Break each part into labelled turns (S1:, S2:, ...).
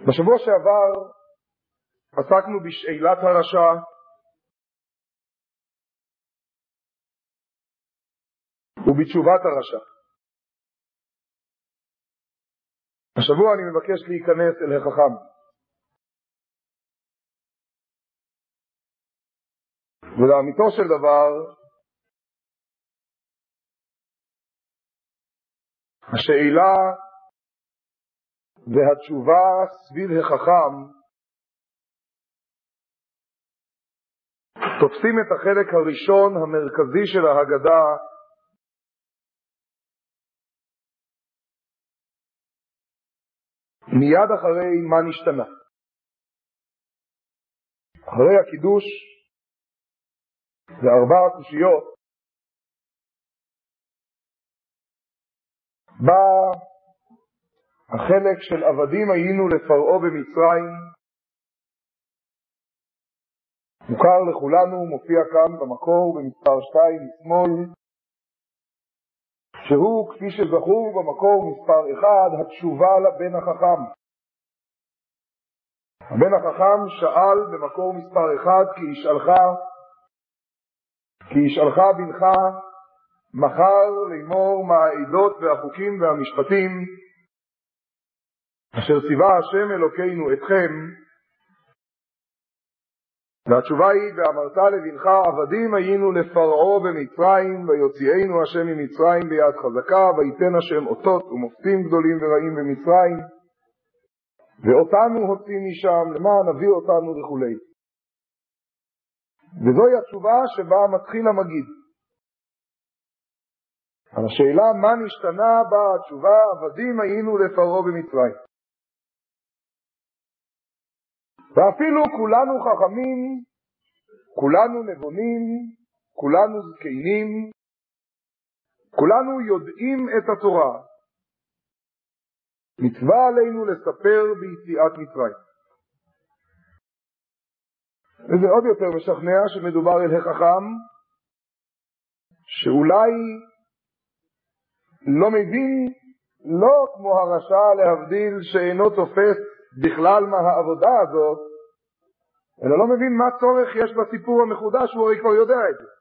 S1: בשבוע שעבר עסקנו בשאלת הרשע, ובתשובת הרשע. השבוע אני מבקש להיכנס אל החכם. ולאמיתו של דבר, השאלה והתשובה סביב החכם תופסים את החלק הראשון המרכזי של ההגדה, מיד אחרי מה נשתנה. אחרי הקידוש וארבע הקושיות בא החלק של עבדים היינו לפרעה במצרים. מוכר לכולנו, מופיע כאן במקור במספר 2 משמאל, שהוא כפי שזכור במקור מספר 1 התשובה לבן החכם. הבן החכם שאל במקור מספר 1 כי ישאלך בנך מחר לאמור מה העדות והחוקים והמשפטים אשר ציווה השם אלוקינו אתכם. והתשובה היא, ואמרת לבנך עבדים היינו לפרעה במצרים ויוציאנו השם ממצרים ביד חזקה ויתן השם אותות ומופתים גדולים ורעים במצרים ואותנו הוציא משם למען נביא אותנו וכולי. וזוהי התשובה שבה מתחיל המגיד. על השאלה מה נשתנה בה התשובה, עבדים היינו לפרעה במצרים. ואפילו כולנו חכמים, כולנו נבונים, כולנו זקנים, כולנו יודעים את התורה. מצווה עלינו לספר ביציאת מצרים. וזה עוד יותר משכנע שמדובר אל החכם, שאולי לא מבין, לא כמו הרשע להבדיל שאינו תופס בכלל מה העבודה הזאת, אלא לא מבין מה צורך יש בסיפור המחודש, הוא הרי כבר יודע את זה.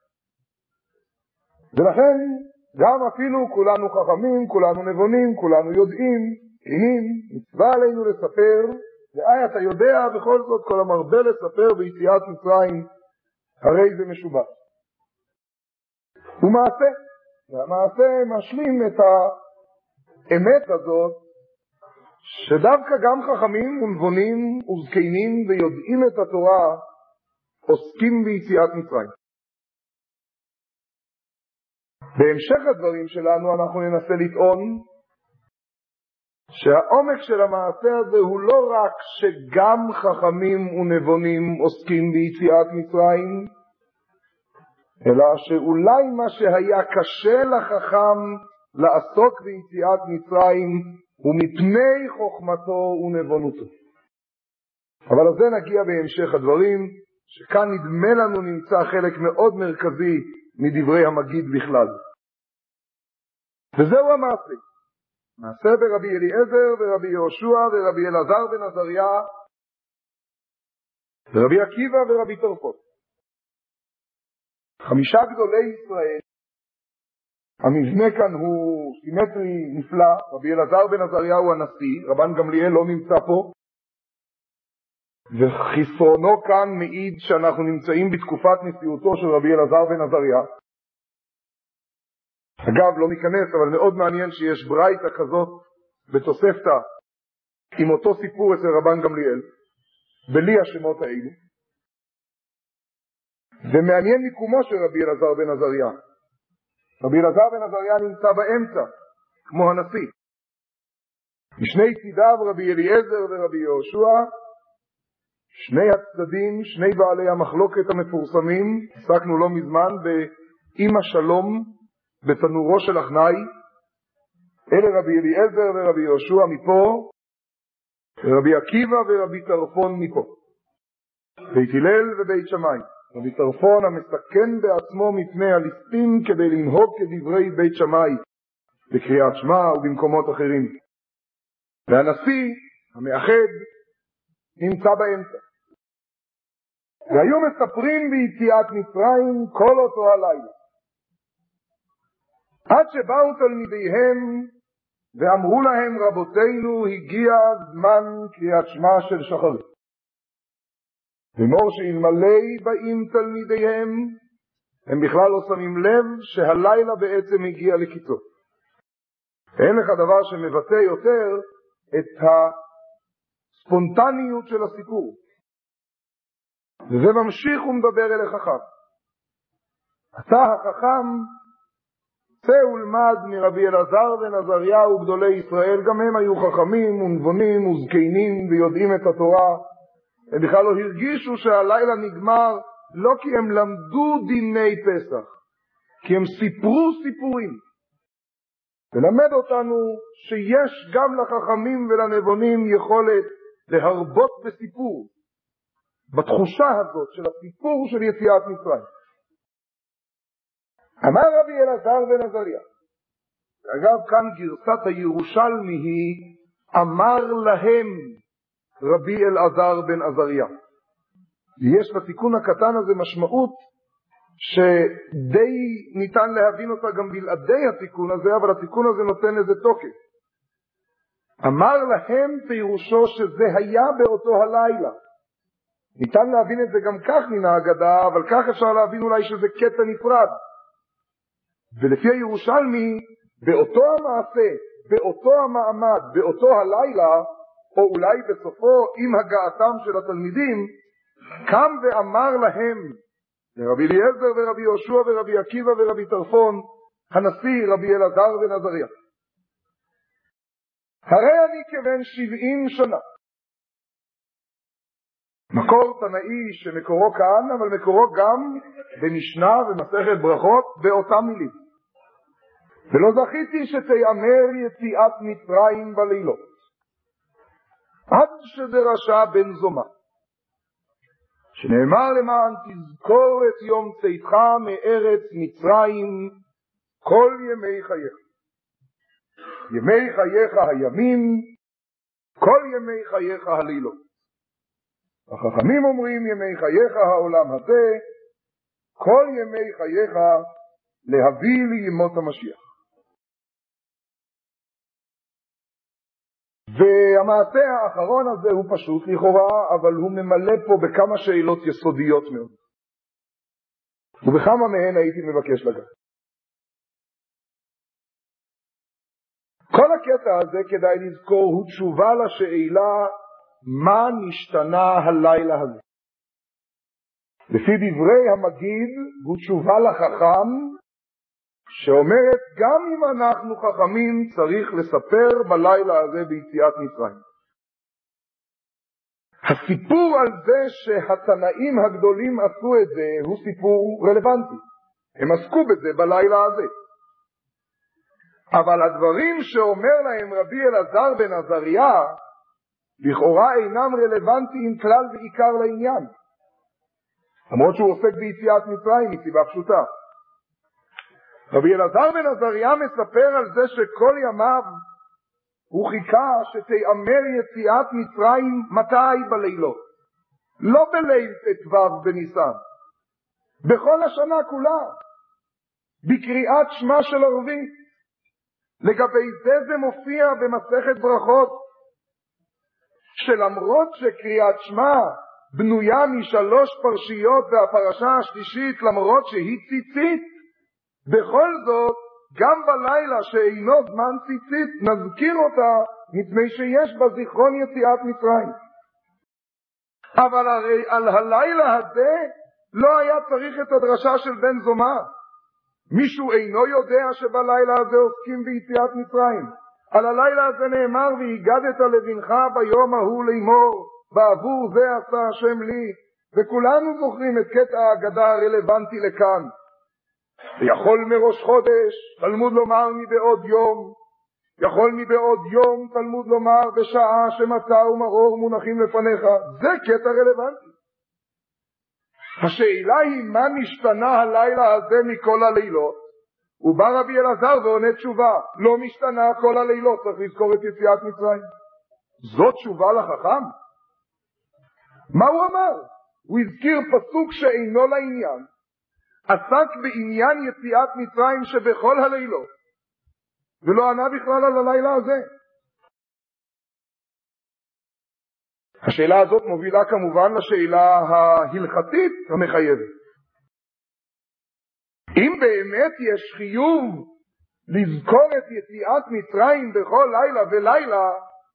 S1: ולכן גם אפילו כולנו חכמים, כולנו נבונים, כולנו יודעים, מצווה עלינו לספר, אתה יודע בכל זאת כל המרבה לספר ביציאת מצרים, הרי זה משובח. ומעשה, והמעשה משלים את האמת הזאת, שדווקא גם חכמים ונבונים וזקנים ויודעים את התורה עוסקים ביציאת מצרים. בהמשך הדברים שלנו אנחנו ננסה לטעון שהעומק של המעשה הזה הוא לא רק שגם חכמים ונבונים עוסקים ביציאת מצרים, אלא שאולי מה שהיה קשה לחכם לעסוק ביציאת מצרים ומפני חוכמתו ונבונותו. אבל על זה נגיע בהמשך הדברים, שכאן נדמה לנו נמצא חלק מאוד מרכזי מדברי המגיד בכלל. וזהו המעשה. מעשה ברבי אליעזר ורבי יהושע ורבי אלעזר בן עזריה ורבי עקיבא ורבי טרפון. 5 גדולי ישראל. המבנה כאן הוא סימטרי נפלא. רבי אלעזר בן עזריה הוא הנשיא, רבן גמליאל לא נמצא פה, וחסרונו כאן מעיד שאנחנו נמצאים בתקופת נשיאותו של רבי אלעזר בן עזריה. אגב, לא ניכנס, אבל מאוד מעניין שיש ברייתא כזאת בתוספתא עם אותו סיפור אצל רבן גמליאל, בלי השמות האלו. ומעניין מיקומו של רבי אלעזר בן עזריה. רבי אלעזר בן עזריה נמצא באמצע, כמו הנשיא. משני צידיו רבי אליעזר ורבי יהושע, שני הצדדים, שני בעלי המחלוקת המפורסמים, עסקנו לא מזמן באמא שלום, בתנורו של אחנאי, אלה רבי אליעזר ורבי יהושע מפה, רבי עקיבא ורבי טרפון מפה. בית הלל ובית שמאי. רבי טרפון המסכן בעצמו מפני הליסטים כדי לנהוג כדברי בית שמאי, בקריאת שמע ובמקומות אחרים. והנשיא המאחד נמצא באמצע. והיו מספרים ביציאת מצרים כל אותו הלילה. עד שבאו תלמידיהם ואמרו להם, רבותינו, הגיע זמן קריאת שמע של שחרית. ומור שאלמלא באים תלמידיהם, הם בכלל לא שמים לב שהלילה בעצם הגיע לקיצו. אין לך דבר שמבטא יותר את הספונטניות של הסיפור. וזה ממשיך ומדבר אל החכם. אתה החכם, צא ולמד מרבי אלעזר בן עזריה וגדולי ישראל, גם הם היו חכמים ונבונים וזקנים ויודעים את התורה. הם בכלל לא הרגישו שהלילה נגמר, לא כי הם למדו דיני פסח, כי הם סיפרו סיפורים. ולמד אותנו שיש גם לחכמים ולנבונים יכולת להרבות בסיפור, בתחושה הזאת של הסיפור של יציאת מצרים. אמר רבי אלעזר בן עזריה, אגב כאן גרסת הירושלמי היא אמר להם רבי אלעזר בן עזריה. יש בתיקון הקטן הזה משמעות שדי ניתן להבין אותה גם בלעדי התיקון הזה, אבל התיקון הזה נותן איזה תוקף. אמר להם פירושו שזה היה באותו הלילה. ניתן להבין את זה גם כך מן ההגדה, אבל כך אפשר להבין אולי שזה קטע נפרד. ולפי הירושלמי, באותו המעשה, באותו המעמד, באותו הלילה, או אולי בסופו עם הגעתם של התלמידים, קם ואמר להם, לרבי אליעזר ורבי יהושע ורבי עקיבא ורבי טרפון, הנשיא רבי אלעזר בן עזריה, הרי אני כבן 70 שנה. מקור תנאי שמקורו כאן, אבל מקורו גם במשנה ומסכת ברכות באותם מילים. ולא זכיתי שתיאמר יציאת מצרים בלילות, עד שדרשה בן זומא, שנאמר למען תזכור את יום צאתך מארץ מצרים כל ימי חייך. ימי חייך הימים, כל ימי חייך הלילות. החכמים אומרים ימי חייך העולם הזה, כל ימי חייך להביא לימות המשיח. והמעשה האחרון הזה הוא פשוט לכאורה, אבל הוא ממלא פה בכמה שאלות יסודיות מאוד. ובכמה מהן הייתי מבקש לגעת. כל הקטע הזה כדאי לזכור הוא תשובה לשאלה מה נשתנה הלילה הזה. לפי דברי המגיד הוא תשובה לחכם שאומרת גם אם אנחנו חכמים צריך לספר בלילה הזה ביציאת מצרים. הסיפור על זה שהתנאים הגדולים עשו את זה הוא סיפור רלוונטי. הם עסקו בזה בלילה הזה. אבל הדברים שאומר להם רבי אלעזר בן עזריה לכאורה אינם רלוונטיים כלל ועיקר לעניין. למרות שהוא עוסק ביציאת מצרים מסיבה פשוטה. רבי אלעזר בן עזריה מספר על זה שכל ימיו הוא חיכה שתיאמר יציאת מצרים מתי בלילות. לא בליל ט"ו בניסן, בכל השנה כולה, בקריאת שמע של ערבית. לגבי זה מופיע במסכת ברכות, שלמרות שקריאת שמע בנויה משלוש פרשיות והפרשה השלישית למרות שהיא ציצית, בכל זאת גם בלילה שאינו זמן ציצית נזכיר אותה מפני שיש בה זיכרון יציאת מצרים. אבל הרי על הלילה הזה לא היה צריך את הדרשה של בן זומא. מישהו אינו יודע שבלילה הזה עוסקים ביציאת מצרים. על הלילה הזה נאמר והגדת לבנך ביום ההוא לאמור בעבור זה עשה השם לי, וכולנו זוכרים את קטע ההגדה הרלוונטי לכאן. ויכול מראש חודש תלמוד לומר מבעוד יום, יכול מבעוד יום תלמוד לומר בשעה שמצה ומרור מונחים לפניך. זה קטע רלוונטי. השאלה היא מה נשתנה הלילה הזה מכל הלילות. ובא רבי אלעזר ועונה תשובה, לא משתנה כל הלילות, צריך לזכור את יציאת מצרים. זאת תשובה לחכם? מה הוא אמר? הוא הזכיר פסוק שאינו לעניין, עסק בעניין יציאת מצרים שבכל הלילות, ולא ענה בכלל על הלילה הזה. השאלה הזאת מובילה כמובן לשאלה ההלכתית המחייבת. אם באמת יש חיוב לזכור את יציאת מצרים בכל לילה ולילה,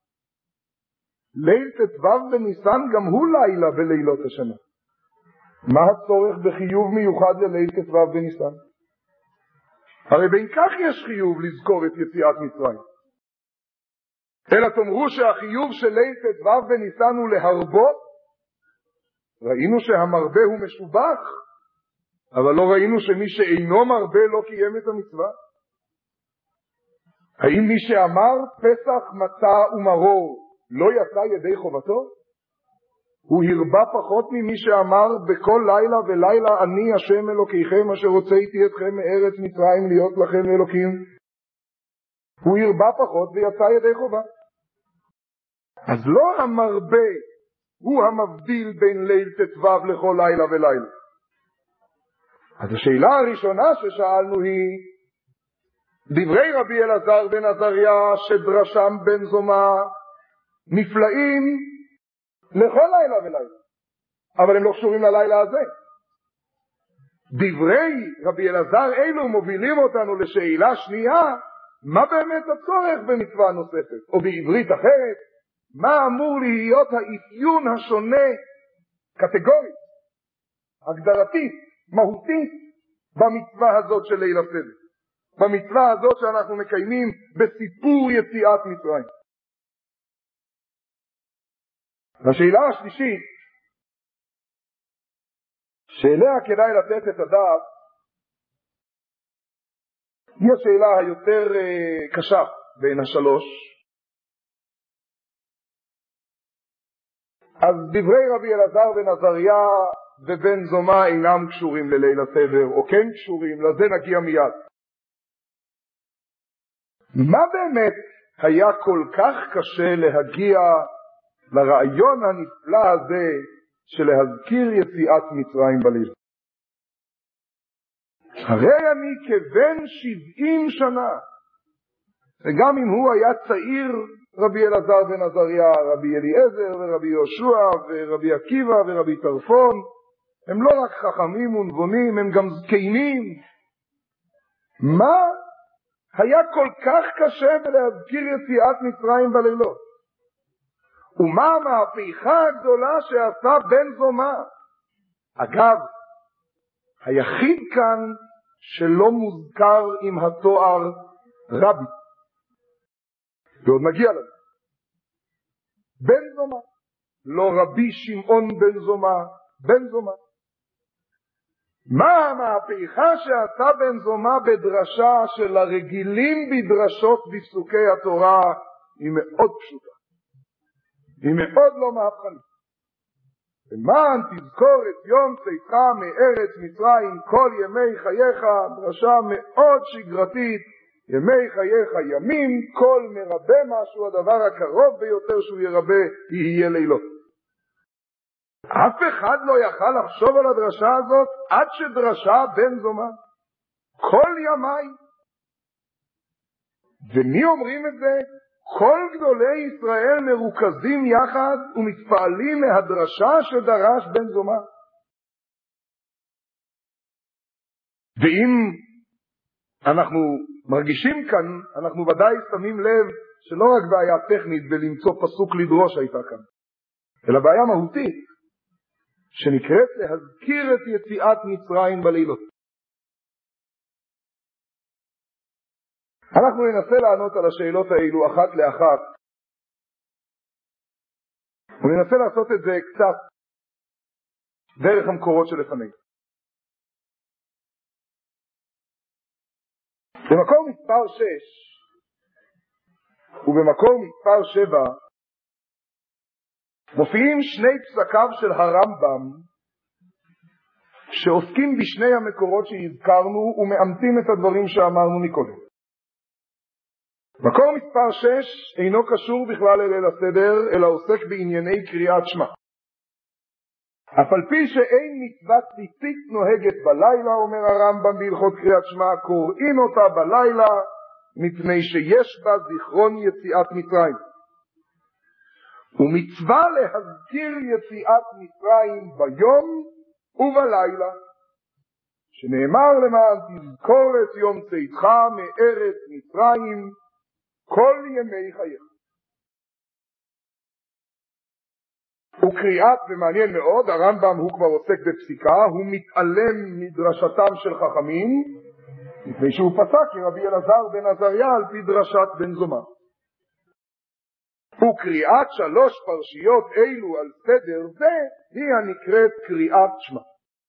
S1: ליל ט"ו בניסן גם הוא לילה בלילות השנה. מה הצורך בחיוב מיוחד לליל ט"ו בניסן? הרי בין כך יש חיוב לזכור את יציאת מצרים. אלא תאמרו שהחיוב של ליל ט"ו בניסן הוא להרבות. ראינו שהמרבה הוא משובח, אבל לא ראינו שמי שאינו מרבה לא קיים את המצווה. האם מי שאמר פסח מצה ומרור לא יצא ידי חובתו? הוא הרבה פחות ממי שאמר בכל לילה ולילה אני השם אלוקיכם אשר הוצאתי אתכם מארץ מצרים להיות לכם אלוקים. הוא הרבה פחות ויצא ידי חובה. אז לא המרבה הוא המבדיל בין ליל ט"ו לכל לילה ולילה. אז השאלה הראשונה ששאלנו היא דברי רבי אלעזר בן עזריה שדרשם בן זומא נפלאים לכל לילה ולילה, אבל הם לא קשורים ללילה הזה. דברי רבי אלעזר אלו מובילים אותנו לשאלה שנייה, מה באמת הצורך במצווה נוספת, או בעברית אחרת, מה אמור להיות האפיון השונה קטגורית, הגדרתית, מהותית במצווה הזאת של ליל הסדר, במצווה הזאת שאנחנו מקיימים בסיפור יציאת מצרים. והשאלה השלישית שאליה כדאי לתת את הדעת היא השאלה היותר קשה בין השלוש. אז דברי רבי אלעזר בן עזריה ובן זומא אינם קשורים לליל הסדר, או כן קשורים, לזה נגיע מיד. מה באמת היה כל כך קשה להגיע לרעיון הנפלא הזה של להזכיר יציאת מצרים בליל? הרי אני כבן 70 שנה, וגם אם הוא היה צעיר, רבי אלעזר בן עזריה, רבי אליעזר ורבי יהושע ורבי עקיבא ורבי טרפון, הם לא רק חכמים ונבונים, הם גם זקנים. מה היה כל כך קשה בלהזכיר יציאת מצרים בלילות? ומה המהפכה הגדולה שעשה בן זומא? אגב, היחיד כאן שלא מוזכר עם התואר רבי, ועוד נגיע לזה. בן זומא, לא רבי שמעון בן זומא, בן זומא. מה המהפכה שעשה בן זומא בדרשה של הרגילים בדרשות בפסוקי התורה? היא מאוד פשוטה, היא מאוד לא מהפכנית. למען תזכור את יום צאתך מארץ מצרים כל ימי חייך, דרשה מאוד שגרתית. ימי חייך ימים, כל מרבה משהו, הדבר הקרוב ביותר שהוא ירבה יהיה לילות. אף אחד לא יכל לחשוב על הדרשה הזאת עד שדרשה בן זומא כל ימי. ומי אומרים את זה? כל גדולי ישראל מרוכזים יחד ומתפעלים מהדרשה שדרש בן זומא. ואם אנחנו מרגישים כאן, אנחנו ודאי שמים לב שלא רק בעיה טכנית בלמצוא פסוק לדרוש הייתה כאן, אלא בעיה מהותית שנקראת להזכיר את יציאת מצרים בלילות. אנחנו ננסה לענות על השאלות האלו אחת לאחת, וננסה לעשות את זה קצת דרך המקורות שלפנינו. במקור מספר 6 ובמקור מספר 7 מופיעים שני פסקיו של הרמב"ם שעוסקים בשני המקורות שהזכרנו ומאמתים את הדברים שאמרנו מקודם. מקור מספר 6 אינו קשור בכלל אל הסדר, אלא עוסק בענייני קריאת שמע. אף על פי שאין מצוות ציצית נוהגת בלילה, אומר הרמב"ם בהלכות קריאת שמע, קוראים אותה בלילה מפני שיש בה זיכרון יציאת מצרים. ומצווה להזכיר יציאת מצרים ביום ובלילה, שנאמר למען תזכור את יום צאתך מארץ מצרים כל ימי חייך. וקריאת, ומעניין מאוד, הרמב"ם הוא כבר עוסק בפסיקה, הוא מתעלם מדרשתם של חכמים, מפני שהוא פסק כרבי אלעזר בן עזריה על פי דרשת בן זומא. וקריאת 3 פרשיות אלו על סדר זה היא הנקראת קריאת שמע.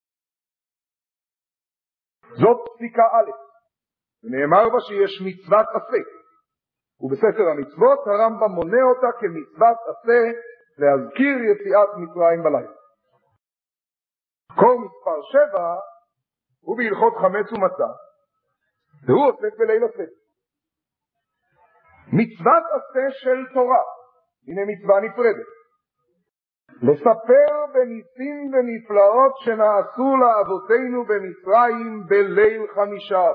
S1: זאת פסיקה א', נאמר בה שיש מצוות עשה, ובספר המצוות הרמב"ם מונה אותה כמצוות עשה להזכיר יציאת מצרים בלילה. קור מספר 7 הוא בהלכות חמץ ומצה, והוא עוסק בליל הסדר. מצוות עשה של תורה, הנה מצווה נפרדת, לספר בניסים ונפלאות שנעשו לאבותינו במצרים בליל 15.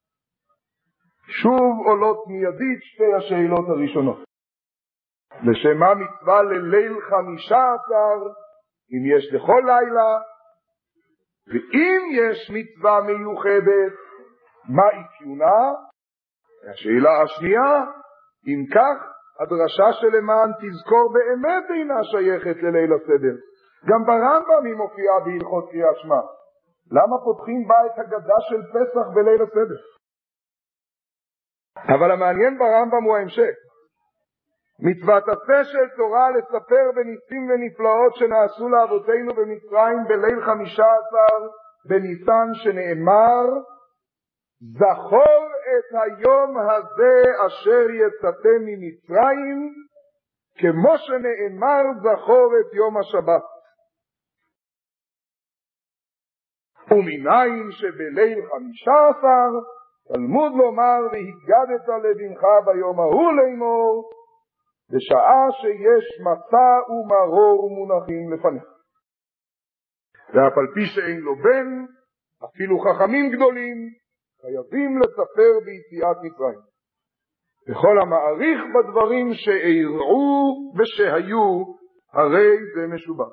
S1: שוב עולות מיידית 2 השאלות הראשונות. לשם מה מצווה לליל 15 אם יש לכל לילה, ואם יש מצווה מיוחדת מה אפיונה? השאלה השנייה, אם כך הדרשה שלמען תזכור באמת אינה שייכת לליל הסדר. גם ברמב"ם היא מופיעה בהלכות קריאת שמע. למה פותחים בה את הגדה של פסח בליל הסדר? אבל המעניין ברמב"ם הוא ההמשך. מצוות עשה של תורה לספר בניסים ונפלאות שנעשו לאבותינו במצרים בליל 15 בניסן, שנאמר זכור את היום הזה אשר יצאתם ממצרים, כמו שנאמר זכור את יום השבת. ומנין שבליל 15 תלמוד לומר והגדת לבנך ביום ההוא לאמור, בשעה שיש מצה ומרור מונחים לפניך. ואף על פי שאין לו בן, אפילו חכמים גדולים חייבים לספר ביציאת מצרים. וכל המעריך בדברים שאירעו ושהיו, הרי זה משובח.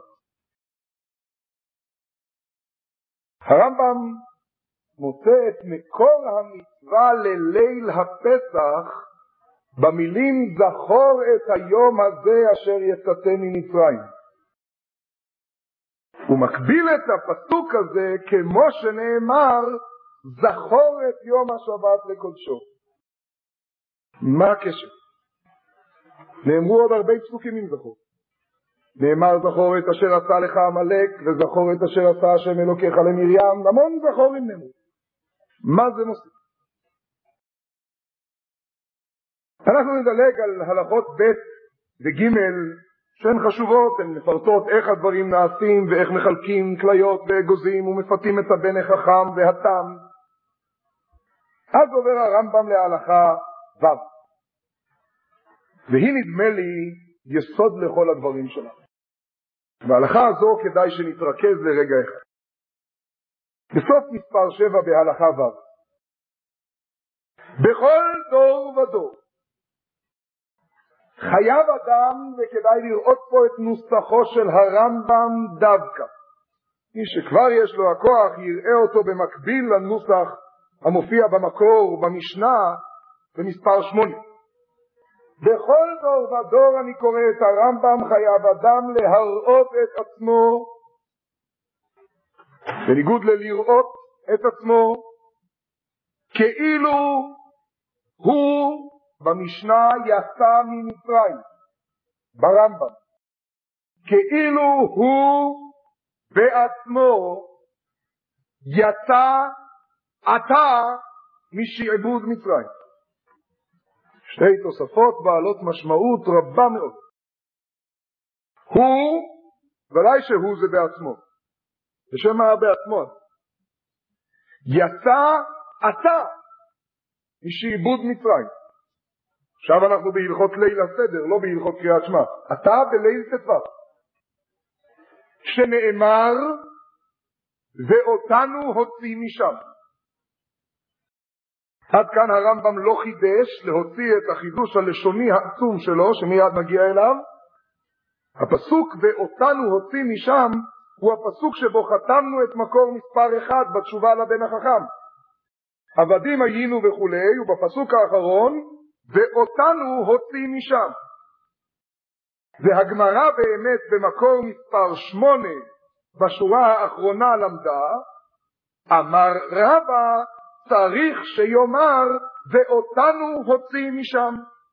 S1: הרמב"ם מוצא את מקור המצווה לליל הפסח במילים זכור את היום הזה אשר יצאתם ממצרים. הוא מקביל את הפסוק הזה כמו שנאמר זכור את יום השבת לקודשו. מה הקשר? נאמרו עוד הרבה פסוקים עם זכור. נאמר זכור את אשר עשה לך עמלק, וזכור את אשר עשה השם אלוקיך למרים, המון זכורים נאמרו. מה זה מוסיף? אנחנו נדלג על הלכות ב' וג' שהן חשובות, הן מפרטות איך הדברים נעשים ואיך מחלקים כליות ואגוזים ומפתים את הבן החכם והתם. אז עובר הרמב"ם להלכה ו', והיא נדמה לי יסוד לכל הדברים שלנו. בהלכה הזו כדאי שנתרכז לרגע אחד. בסוף מספר 7 בהלכה ו', בכל דור ודור חייב אדם, וכדאי לראות פה את נוסחו של הרמב"ם דווקא, מי שכבר יש לו הכוח יראה אותו במקביל לנוסח המופיע במקור במשנה במספר 8. בכל דור ודור אני קורא את הרמב"ם חייב אדם להראות את עצמו, בניגוד ללראות את עצמו, כאילו הוא במשנה יצא ממצרים, ברמב"ם, כאילו הוא בעצמו יצא עתה משעבוד מצרים. שתי תוספות בעלות משמעות רבה מאוד. הוא, ודאי שהוא זה בעצמו. בשם מה בעצמו? יצא עתה משעבוד מצרים. עכשיו אנחנו בהלכות ליל הסדר, לא בהלכות קריאת שמע. עתה בליל ט"ו. שנאמר ואותנו הוציא משם. עד כאן הרמב"ם לא חידש להוציא את החידוש הלשוני העצום שלו שמיד נגיע אליו. הפסוק ואותנו הוציא משם הוא הפסוק שבו חתמנו את מקור מספר 1 בתשובה לבן החכם. עבדים היינו וכולי, ובפסוק האחרון ואותנו הוציא משם. והגמרא באמת במקור מספר 8 בשורה האחרונה למדה, אמר רבא צריך שיאמר ואותנו הוציא משם.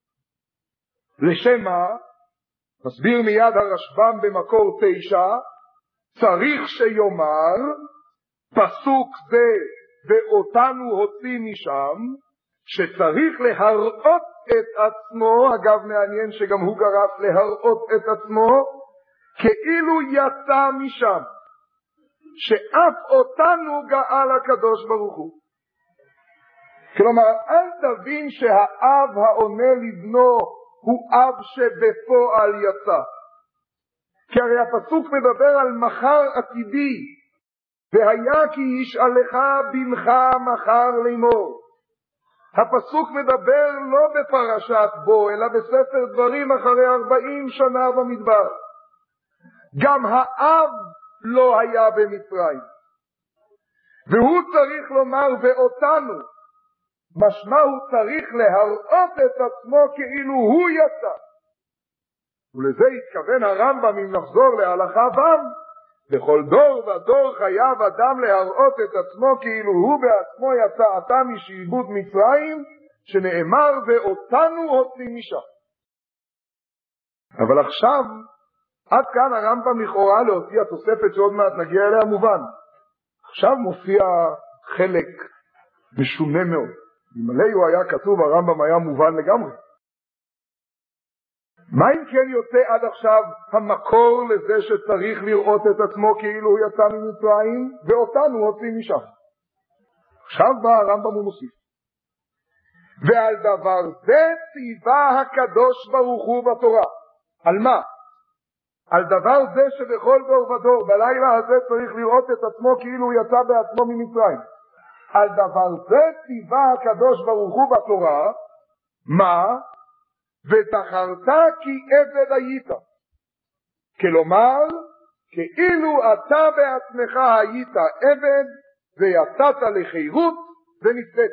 S1: לשם מה? מסביר מיד הרשב"ם במקור 9, צריך שיאמר פסוק זה ואותנו הוציא משם, שצריך להראות את עצמו, אגב מעניין שגם הוא גרס להראות את עצמו, כאילו יצא משם, שאף אותנו גאל הקדוש ברוך הוא. כלומר, אל תבין שהאב העונה לבנו הוא אב שבפועל יצא. כי הרי הפסוק מדבר על מחר עתידי, והיה כי ישאלך בנך מחר לאמור. הפסוק מדבר לא בפרשת בו, אלא בספר דברים אחרי 40 שנה במדבר. גם האב לא היה במצרים. והוא צריך לומר ואותנו, משמע הוא צריך להראות את עצמו כאילו הוא יצא. ולזה התכוון הרמב"ם אם נחזור להלכה ו', בכל דור ודור חייב אדם להראות את עצמו כאילו הוא בעצמו יצא עתה משעבוד מצרים, שנאמר ואותנו הוציא משם. אבל עכשיו, עד כאן הרמב"ם לכאורה להוציא התוספת שעוד מעט נגיע אליה מובן. עכשיו מופיע חלק משונה מאוד. אם הוא היה כתוב הרמב"ם היה מובן לגמרי. מה אם כן יוצא עד עכשיו המקור לזה שצריך לראות את עצמו כאילו הוא יצא ממצרים ואותנו הוציא משם? עכשיו בא הרמב"ם ומוסיף, ועל דבר זה ציווה הקדוש ברוך הוא בתורה. על מה? על דבר זה שבכל דור ודור בלילה הזה צריך לראות את עצמו כאילו הוא יצא בעצמו ממצרים. על דבר זה ציווה הקדוש ברוך הוא בתורה. מה? וזכרת כי עבד היית. כלומר, כאילו אתה בעצמך היית עבד ויצאת לחירות ונצאת.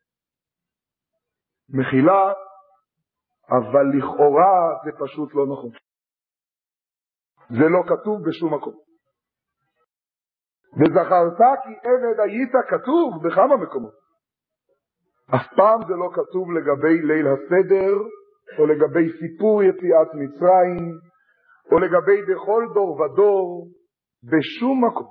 S1: מחילה, אבל לכאורה זה פשוט לא נכון. זה לא כתוב בשום מקום. וזכרת כי עבד היית כתוב בכמה מקומות. אף פעם זה לא כתוב לגבי ליל הסדר, או לגבי סיפור יציאת מצרים, או לגבי בכל דור ודור, בשום מקום.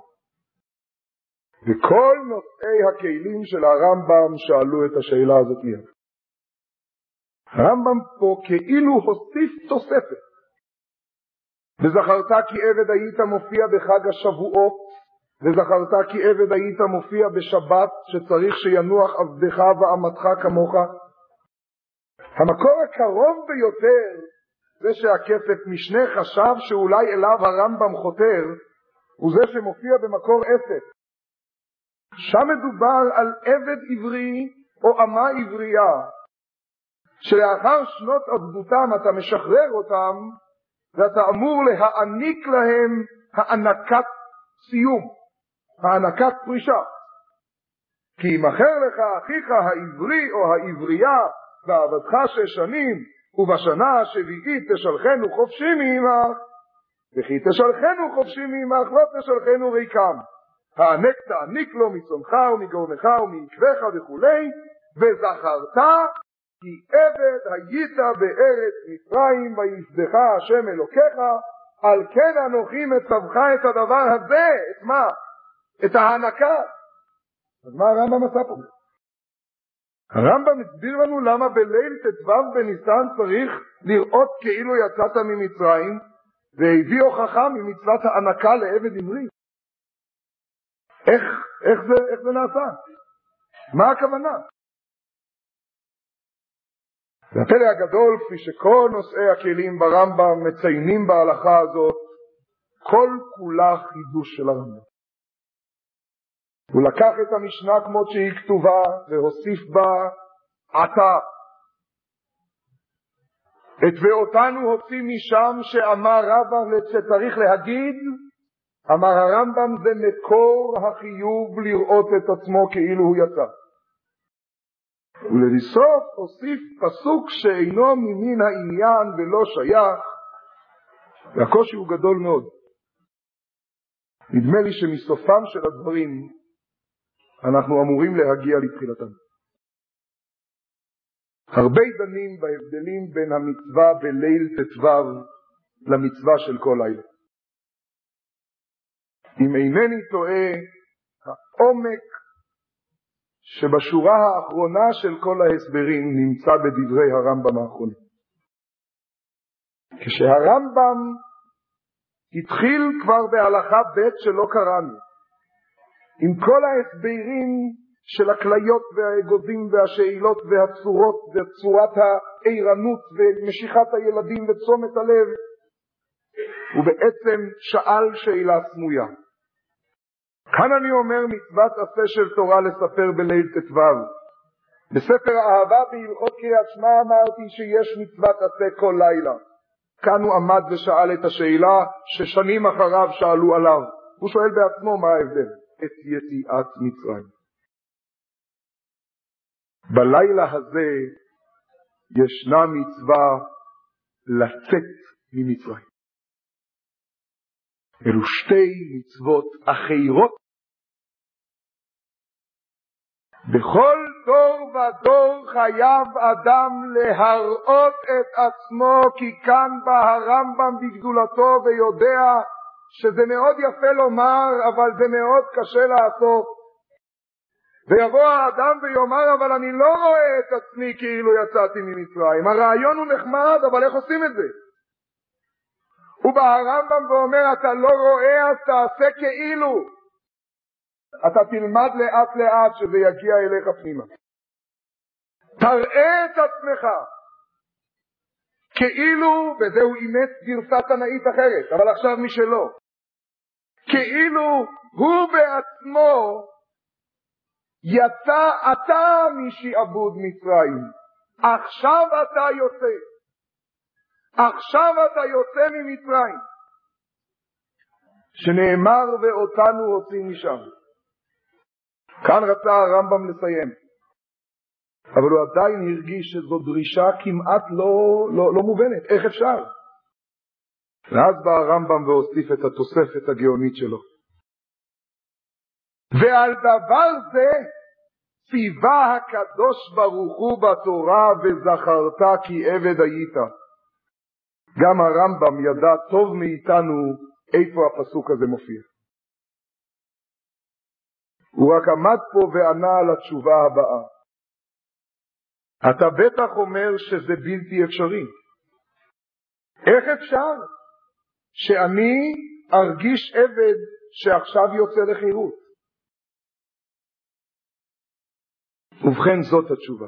S1: וכל נושאי הכלים של הרמב"ם שאלו את השאלה הזאת מיד. הרמב"ם פה כאילו הוסיף תוספת. וזכרת כי עבד היית מופיע בחג השבועות, וזכרת כי עבד היית מופיע בשבת שצריך שינוח עבדך ואמתך כמוך. המקור הקרוב ביותר זה שהכסף משנה חשב שאולי אליו הרמב"ם חותר, הוא זה שמופיע במקור 10. שם מדובר על עבד עברי או אמה עברייה, שלאחר שנות עבדותם אתה משחרר אותם, ואתה אמור להעניק להם הענקת סיום, הענקת פרישה. כי אם אחר לך אחיך העברי או העברייה ועבדך 6 שנים, ובשנה השביעית תשלחנו חופשי מעמך, וכי תשלחנו חופשי מעמך לא תשלחנו ריקם. הענק תעניק לו מצונך ומגורנך ומעקבך וכולי. וזכרת כי עבד היית בארץ מצרים ויפדך השם אלוקיך, על כן אנוכי מצווך את הדבר הזה. את מה? את ההענקה. אז מה הרמב"ם עשה פה? הרמב"ם הסביר לנו למה בליל ט"ו בניסן צריך לראות כאילו יצאת ממצרים, והביא הוכחה ממצוות הענקה לעבד עברי. איך זה נעשה? מה הכוונה? והפלא הגדול, כפי שכל נושאי הכלים ברמב"ם מציינים בהלכה הזאת, כל כולה חידוש של הרמב"ם. הוא לקח את המשנה כמות שהיא כתובה והוסיף בה עתה. את ואותנו הוציא משם שאמר רבא שצריך להגיד, אמר הרמב"ם זה מקור החיוב לראות את עצמו כאילו הוא יצא. ולסוף הוסיף פסוק שאינו ממין העניין ולא שייך, והקושי הוא גדול מאוד. נדמה לי שמסופם של הדברים אנחנו אמורים להגיע לתחילתם. הרבה דנים בהבדלים בין המצווה בליל ט"ו למצווה של כל לילה. אם אינני טועה, העומק שבשורה האחרונה של כל ההסברים נמצא בדברי הרמב"ם האחרונים. כשהרמב"ם התחיל כבר בהלכה ב' שלא קראנו, עם כל ההסברים של הכליות והאגוזים והשאלות והצורות וצורת העירנות ומשיכת הילדים ותשומת הלב, הוא בעצם שאל שאלה סמויה. כאן אני אומר מצוות עשה של תורה לספר בליל ט"ו. בספר האהבה בהלכות קריאת שמע אמרתי שיש מצוות עשה כל לילה. כאן הוא עמד ושאל את השאלה ששנים אחריו שאלו עליו. הוא שואל בעצמו מה ההבדל. את יציאת מצרים. בלילה הזה ישנה מצווה לצאת ממצרים. אלו שתי מצוות אחרות. בכל דור ודור חייב אדם להראות את עצמו, כי כאן בא הרמב"ם בגדולתו ויודע שזה מאוד יפה לומר, אבל זה מאוד קשה לעשות. ויבוא האדם ויאמר, אבל אני לא רואה את עצמי כאילו יצאתי ממצרים. הרעיון הוא נחמד, אבל איך עושים את זה? הוא בא הרמב"ם ואומר, אתה לא רואה, אז תעשה כאילו. אתה תלמד לאט לאט שזה יגיע אליך פנימה. תראה את עצמך כאילו, וזהו אימץ גרסה תנאית אחרת, אבל עכשיו משלו, כאילו הוא בעצמו יצא אתה משעבוד מצרים. עכשיו אתה יוצא. עכשיו אתה יוצא ממצרים. שנאמר ואותנו הוציא משם. כאן רצה הרמב"ם לסיים. אבל הוא עדיין הרגיש שזו דרישה כמעט לא מובנת. איך אפשר? ואז בא הרמב"ם והוסיף את התוספת הגאונית שלו. ועל דבר זה ציווה הקדוש ברוך הוא בתורה וזכרת כי עבד היית. גם הרמב"ם ידע טוב מאיתנו איפה הפסוק הזה מופיע. הוא רק עמד פה וענה על התשובה הבאה. אתה בטח אומר שזה בלתי אפשרי. איך אפשר שאני ארגיש עבד שעכשיו יוצא לחירות? ובכן זאת התשובה.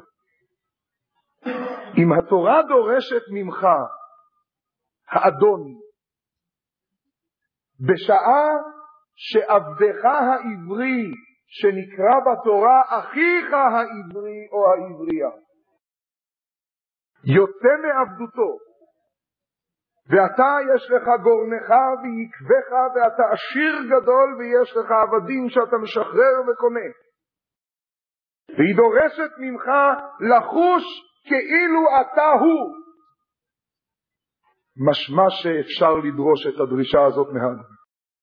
S1: אם התורה דורשת ממך, האדון, בשעה שעבדך העברי שנקרא בתורה אחיך העברי או העברייה יוצא מעבדותו, ואתה יש לך גורנך ויקבך ואתה עשיר גדול ויש לך עבדים שאתה משחרר וקונה, והיא דורשת ממך לחוש כאילו אתה הוא, משמע שאפשר לדרוש את הדרישה הזאת מהאדם.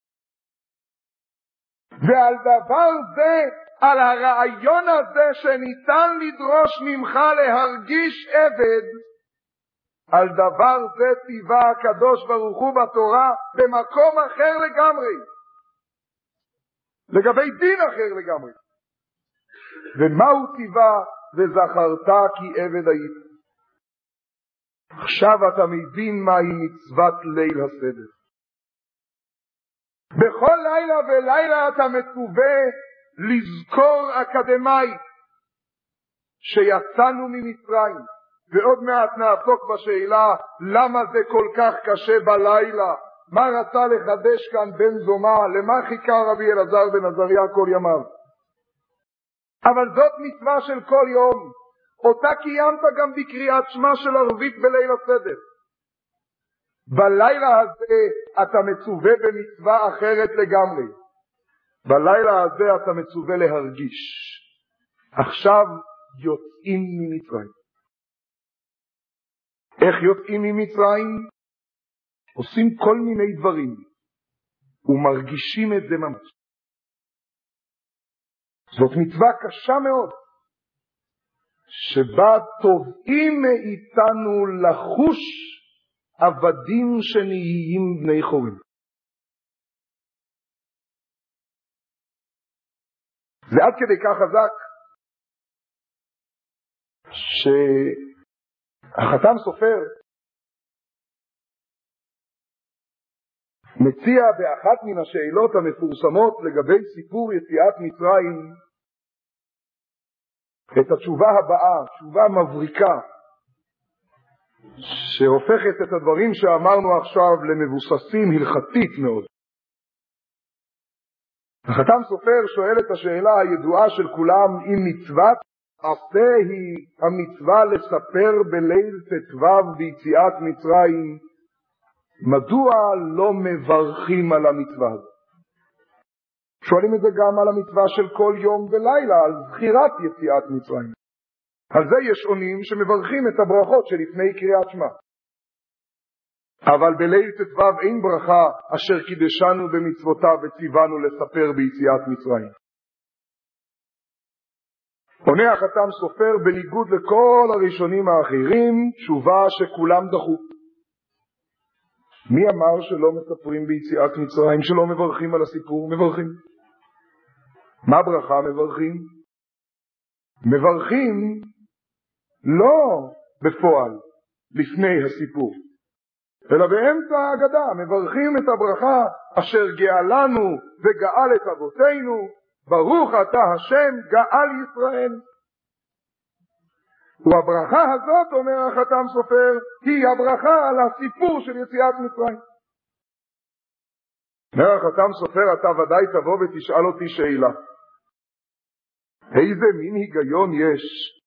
S1: ועל דבר זה, על הרעיון הזה שניתן לדרוש ממך להרגיש עבד, על דבר זה ציווה הקדוש ברוך הוא בתורה במקום אחר לגמרי, לגבי דין אחר לגמרי. ומהו ציווה? וזכרת כי עבד היית. עכשיו אתה מבין מהי מצוות ליל הסדר. בכל לילה ולילה אתה מצווה לזכור אקדמית שיצאנו ממצרים, ועוד מעט נעסוק בשאלה למה זה כל כך קשה בלילה מה רצה לחדש כאן בן זומא, למה חיכה רבי אלעזר בן עזריה כל ימיו. אבל זאת מצווה של כל יום, אותה קיימת גם בקריאת שמע של ערבית בליל הסדר. בלילה הזה אתה מצווה במצווה אחרת לגמרי. בלילה הזה אתה מצווה להרגיש. עכשיו יוצאים ממצרים. איך יוצאים ממצרים? עושים כל מיני דברים ומרגישים את זה ממש. זאת מצווה קשה מאוד, שבה תובעים מאיתנו לחוש עבדים שנהיים בני חורין. זה עד כדי כך חזק שהחתם סופר מציע באחת מן השאלות המפורסמות לגבי סיפור יציאת מצרים את התשובה הבאה, תשובה מבריקה, שהופכת את הדברים שאמרנו עכשיו למבוססים הלכתית מאוד. החתם סופר שואל את השאלה הידועה של כולם, אם מצוות עשה היא המצווה לספר בליל ט"ו ביציאת מצרים, מדוע לא מברכים על המצווה הזאת? שואלים את זה גם על המצווה של כל יום ולילה, על זכירת יציאת מצרים. על זה יש עונים שמברכים את הברכות שלפני קריאת שמע. אבל בליל ט"ו אין ברכה אשר קידשנו במצוותיו וציוונו לספר ביציאת מצרים. עונה החתם סופר, בניגוד לכל הראשונים האחרים, תשובה שכולם דחו. מי אמר שלא מספרים ביציאת מצרים, שלא מברכים על הסיפור? מברכים. מה ברכה מברכים? מברכים לא בפועל לפני הסיפור, אלא באמצע ההגדה. מברכים את הברכה אשר גאלנו וגאל את אבותינו, ברוך אתה השם גאל ישראל. והברכה הזאת, אומר החתם סופר, היא הברכה על הסיפור של יציאת מצרים. אומר החתם סופר, אתה ודאי תבוא ותשאל אותי שאלה. איזה מין היגיון יש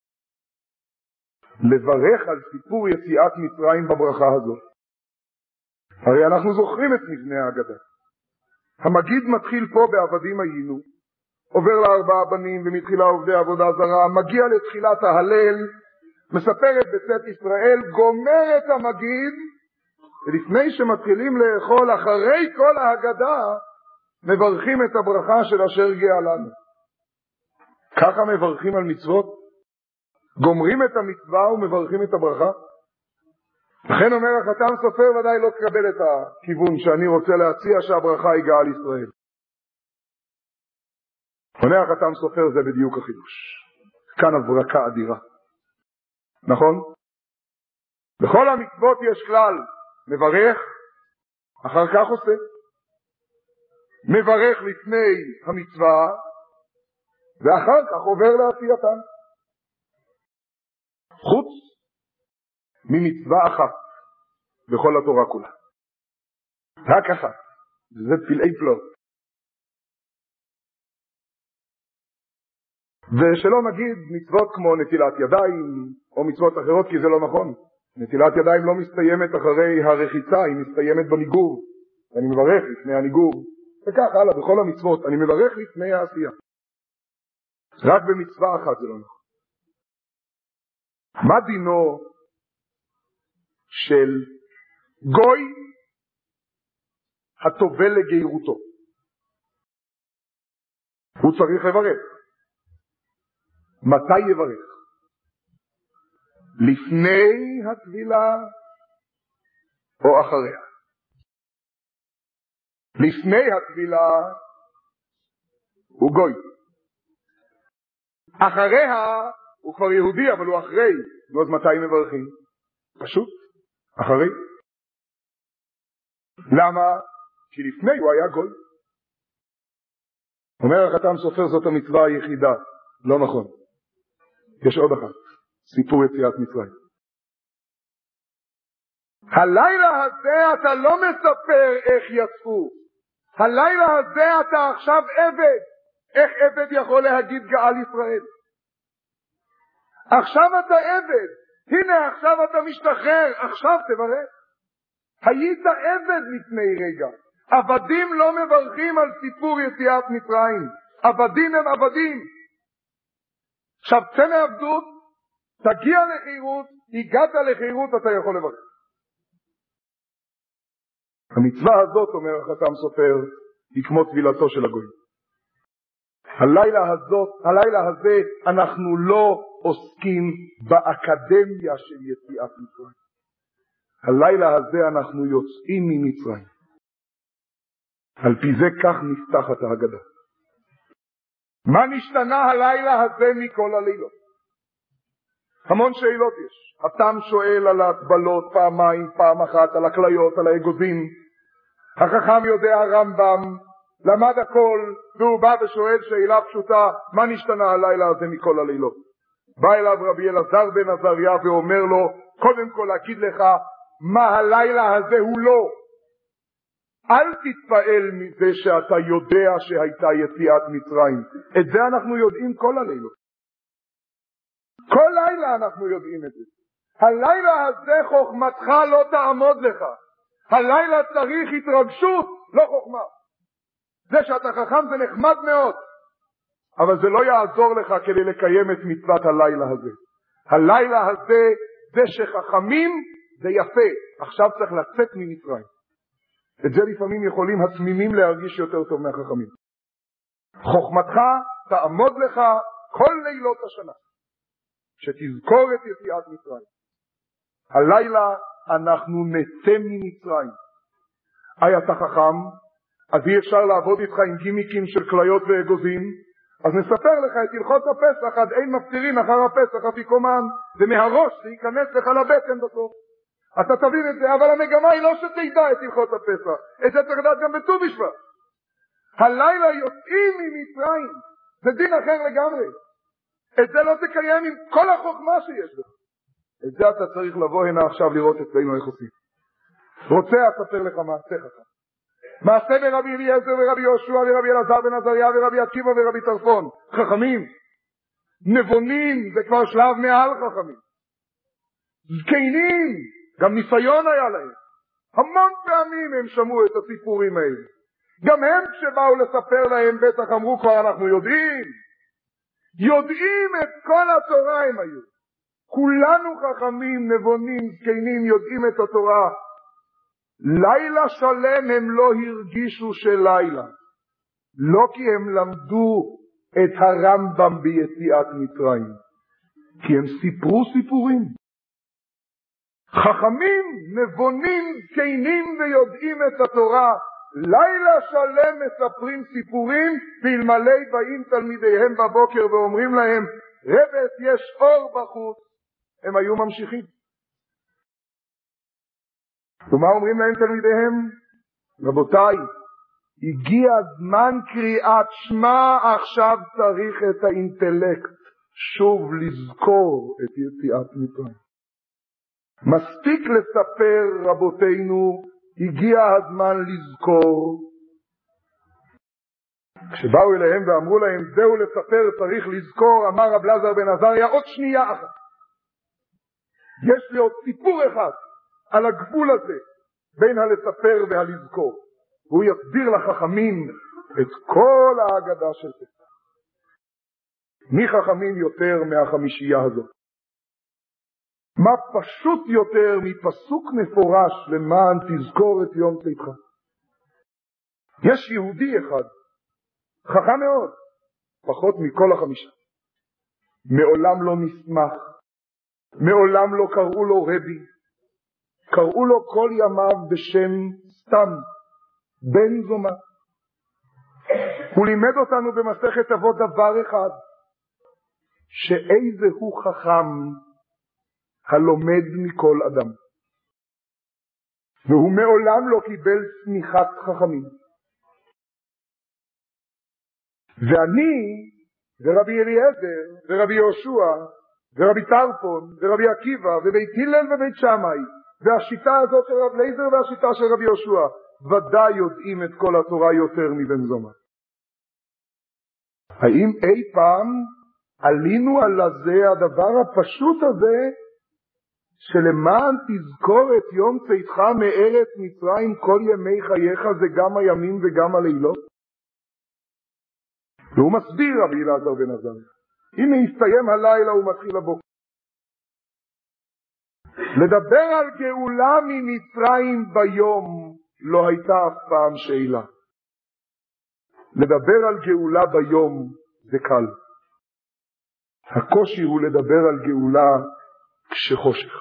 S1: לברך על סיפור יציאת מצרים בברכה הזאת? הרי אנחנו זוכרים את מבנה ההגדה. המגיד מתחיל פה בעבדים היינו, עובר לארבעה בנים ומתחילה עובדי עבודה זרה, מגיע לתחילת ההלל, מספר את בצאת ישראל, גומר את המגיד, ולפני שמתחילים לאכול אחרי כל ההגדה, מברכים את הברכה של אשר גאלנו. ככה מברכים על מצוות? גומרים את המצווה ומברכים את הברכה? לכן אומר החתם סופר, ודאי לא תקבל את הכיוון שאני רוצה להציע שהברכה היא גאל ישראל. עונה החתם סופר, זה בדיוק החידוש. כאן הברכה אדירה. נכון? בכל המצוות יש כלל, מברך, אחר כך עושה. מברך לפני המצווה, ואחר כך עובר לעשייתם. חוץ ממצווה אחת בכל התורה כולה. רק אחת. זה פלאי פלאות. ושלא נגיד מצוות כמו נטילת ידיים או מצוות אחרות, כי זה לא נכון. נטילת ידיים לא מסתיימת אחרי הרחיצה, היא מסתיימת בניגור. אני מברך לפני הניגור. וכך הלאה, בכל המצוות אני מברך לפני העשייה. רק במצווה אחת זה לא נכון. מה דינו של גוי הטובל לגיירותו? הוא צריך לברך. מתי יברך? לפני הטבילה או אחריה? לפני הטבילה הוא גוי. אחריה הוא כבר יהודי, אבל הוא אחרי. אז מתי מברכים? פשוט, אחרי. למה? כי לפני הוא היה גוי. אומר החתם סופר, זאת המצווה היחידה. לא נכון. יש עוד אחת. סיפור יציאת מצרים. הלילה הזה אתה לא מספר איך יצאו. הלילה הזה אתה עכשיו עבד. איך עבד יכול להגיד גאל ישראל? עכשיו אתה עבד. הנה עכשיו אתה משתחרר. עכשיו תברך. היית עבד לפני רגע. עבדים לא מברכים על סיפור יציאת מצרים. עבדים הם עבדים. עכשיו צא מעבדות, תגיע לחירות, הגעת לחירות, אתה יכול לברך. המצווה הזאת, אומר החתם סופר, היא כמו טבילתו של הגוי. הלילה הזה אנחנו לא עוסקים באקדמיה של יציאת מצרים. הלילה הזה אנחנו יוצאים ממצרים. על פי זה כך נפתחת ההגדה. מה נשתנה הלילה הזה מכל הלילות? המון שאלות יש. התם שואל על ההטבלות פעמיים, פעם אחת, על הכליות, על האגוזים. החכם יודע הרמב"ם, למד הכל, והוא בא ושואל שאלה פשוטה, מה נשתנה הלילה הזה מכל הלילות? בא אליו רבי אלעזר בן עזריה ואומר לו, קודם כל להגיד לך, מה הלילה הזה הוא לא. אל תתפעל מזה שאתה יודע שהייתה יציאת מצרים. את זה אנחנו יודעים כל הלילות. כל לילה אנחנו יודעים את זה. הלילה הזה חוכמתך לא תעמוד לך. הלילה צריך התרגשות, לא חוכמה. זה שאתה חכם זה נחמד מאוד, אבל זה לא יעזור לך כדי לקיים את מצוות הלילה הזה. הלילה הזה, זה שחכמים זה יפה. עכשיו צריך לצאת ממצרים. את זה לפעמים יכולים התמימים להרגיש יותר טוב מהחכמים. חוכמתך תעמוד לך כל לילות השנה, שתזכור את יציאת מצרים. הלילה אנחנו נצא ממצרים. אתה חכם, אז אי אפשר לעבוד איתך עם גימיקים של כליות ואגוזים, אז נספר לך את הלכות הפסח, עד אין מפטירין אחר הפסח אפיקומן, ומהראש זה ייכנס לך לבטן בסוף. אתה תבין את זה, אבל המגמה היא לא שתדע את הלכות הפסח, את זה צריך לדעת גם בט"ו בשבט. הלילה יוצאים ממצרים, זה דין אחר לגמרי. את זה לא תקיים עם כל החוכמה שיש לך. את זה אתה צריך לבוא הנה עכשיו לראות אצלנו איך עושים. רוצה אספר לך מעשה חכם. מעשה ברבי אליעזר ורבי יהושע ורבי אלעזר בן עזריה ורבי עקיבא ורבי טרפון. חכמים, נבונים, זה כבר שלב מעל חכמים. זקנים, גם ניסיון היה להם. המון פעמים הם שמעו את הסיפורים האלה. גם הם כשבאו לספר להם בטח אמרו כבר אנחנו יודעים את כל התורה הם היו. כולנו חכמים, נבונים, זקנים, יודעים את התורה. לילה שלם הם לא הרגישו של לילה. לא כי הם למדו את הרמב"ם ביציאת מצרים, כי הם סיפרו סיפורים. חכמים, נבונים, זקנים ויודעים את התורה. לילה שלם מספרים סיפורים, ואלמלא באים תלמידיהם בבוקר ואומרים להם, רבס יש אור בחוץ, הם היו ממשיכים. ומה אומרים להם תלמידיהם? רבותיי, הגיע זמן קריאת שמע, עכשיו צריך את האינטלקט שוב לזכור את יציאת מצרים. מספיק לספר רבותינו, הגיע הזמן לזכור. כשבאו אליהם ואמרו להם זהו לספר צריך לזכור, אמר רב אלעזר בן עזריה עוד שנייה אחת, יש לי עוד סיפור אחד על הגבול הזה בין הלספר והלזכור, והוא יסביר לחכמים את כל ההגדה של זה. מי חכמים יותר מהחמישייה הזאת? מה פשוט יותר מפסוק מפורש למען תזכור את יום צאתך? יש יהודי אחד חכם מאוד, פחות מכל החמישה, מעולם לא נשמח, מעולם לא קראו לו רבי, קראו לו כל ימיו בשם סתם, בן זומא. הוא לימד אותנו במסכת אבות דבר אחד, שאיזה הוא חכם הלומד מכל אדם, והוא מעולם לא קיבל סמיכת חכמים. ואני ורבי אליעזר ורבי יהושע ורבי טרפון ורבי עקיבא ובית הלל ובית שמאי והשיטה הזאת של רב לייזר והשיטה של רבי יהושע ודאי יודעים את כל התורה יותר מבן זומא. האם אי פעם עלינו על הזה, הדבר הפשוט הזה, שלמען תזכור את יום צאתך מארץ מצרים כל ימי חייך, זה גם הימים וגם הלילות? והוא מסביר רבי אלעזר בן עזריה, הנה הסתיים הלילה ומתחיל הבוקר. לדבר על גאולה ממצרים ביום לא הייתה אף פעם שאלה. לדבר על גאולה ביום זה קל. הקושי הוא לדבר על גאולה כשחושך.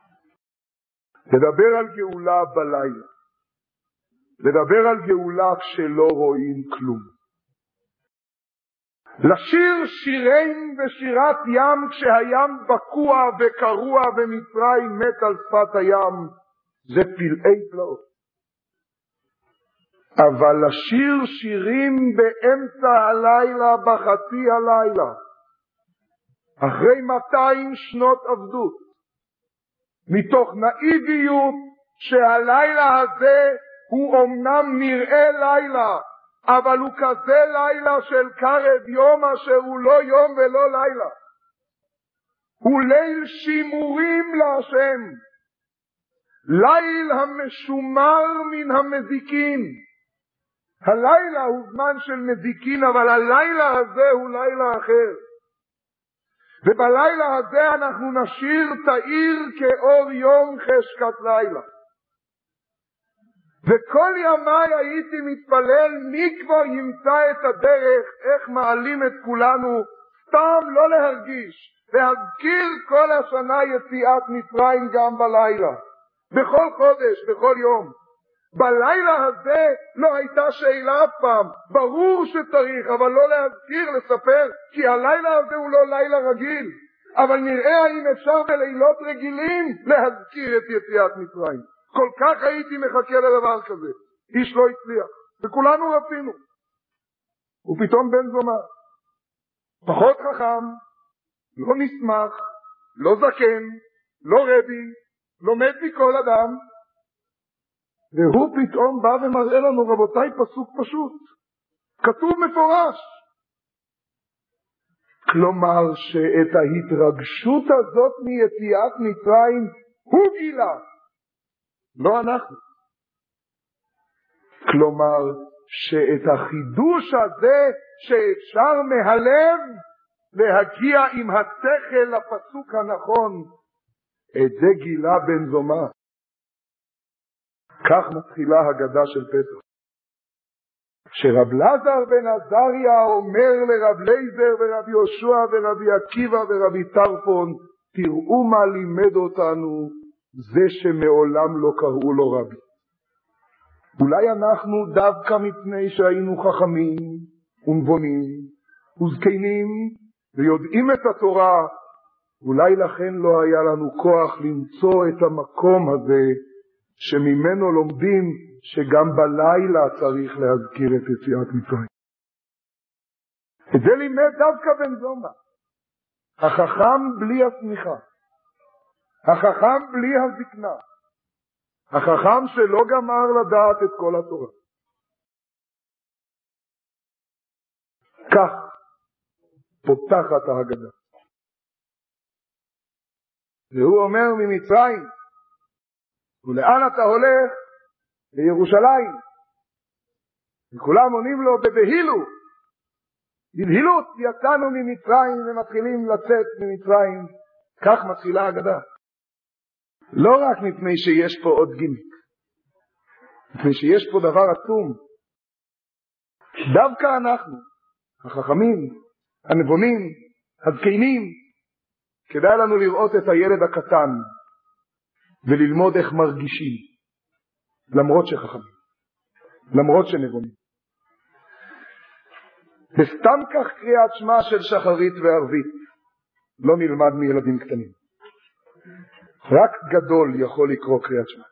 S1: לדבר על גאולה בלילה. לדבר על גאולה כשלא רואים כלום. לשיר שירים ושירת ים כשהים בקוע וקרוע ומצרים מת על שפת הים, זה פלאי פלאות. אבל לשיר שירים באמצע הלילה, בחצי הלילה, אחרי 200 שנות עבדות, מתוך נאיביות שהלילה הזה הוא אומנם נראה לילה, אבל הוא כזה לילה של קרב יום אשר הוא לא יום ולא לילה. הוא ליל שימורים להשם, ליל המשומר מן המזיקין. הלילה הוא זמן של מזיקין, אבל הלילה הזה הוא לילה אחר. ובלילה הזה אנחנו נשיר תאיר כאור יום חשכת לילה. וכל ימי הייתי מתפלל מי כבר ימצא את הדרך איך מעלים את כולנו, סתם לא להרגיש, להזכיר כל השנה יציאת מצרים גם בלילה, בכל חודש, בכל יום. בלילה הזה לא הייתה שאלה אף פעם, ברור שצריך, אבל לא להזכיר, לספר, כי הלילה הזה הוא לא לילה רגיל, אבל נראה האם אפשר בלילות רגילים להזכיר את יציאת מצרים. כל כך הייתי מחכה לדבר כזה, איש לא הצליח, וכולנו רצינו. ופתאום בן זומא, פחות חכם, לא נשמח, לא זקן, לא רבי, לומד מכל אדם, והוא פתאום בא ומראה לנו, רבותיי, פסוק פשוט, כתוב מפורש. כלומר שאת ההתרגשות הזאת מיציאת מצרים הוא גילה, לא אנחנו. כלומר שאת החידוש הזה שאפשר מהלב להגיע עם השכל לפסוק הנכון, את זה גילה בן זומא. כך מתחילה הגדה של פסח. שרב אלעזר בן עזריה אומר לרב לייזר ורב יהושע ורבי עקיבא ורבי טרפון, תראו מה לימד אותנו זה שמעולם לא קראו לו רבי. אולי אנחנו דווקא מפני שהיינו חכמים ונבונים וזקנים ויודעים את התורה, אולי לכן לא היה לנו כוח למצוא את המקום הזה שממנו לומדים שגם בלילה צריך להזכיר את יציאת מצרים. את זה לימד דווקא בן זומא, החכם בלי השמיכה, החכם בלי הזקנה, החכם שלא גמר לדעת את כל התורה. כך פותחת ההגדה. והוא אומר ממצרים, ולאן אתה הולך? לירושלים. וכולם עונים לו בבהילות, בבהילות יצאנו ממצרים ומתחילים לצאת ממצרים. כך מתחילה ההגדה. לא רק מפני שיש פה עוד גימיק, מפני שיש פה דבר עצום. דווקא אנחנו, החכמים, הנבונים, הזקנים, כדאי לנו לראות את הילד הקטן וללמוד איך מרגישים, למרות שחכמים, למרות שנבונים. וסתם כך קריאת שמע של שחרית וערבית לא נלמד מילדים קטנים. רק גדול יכול לקרוא קריאת שמע.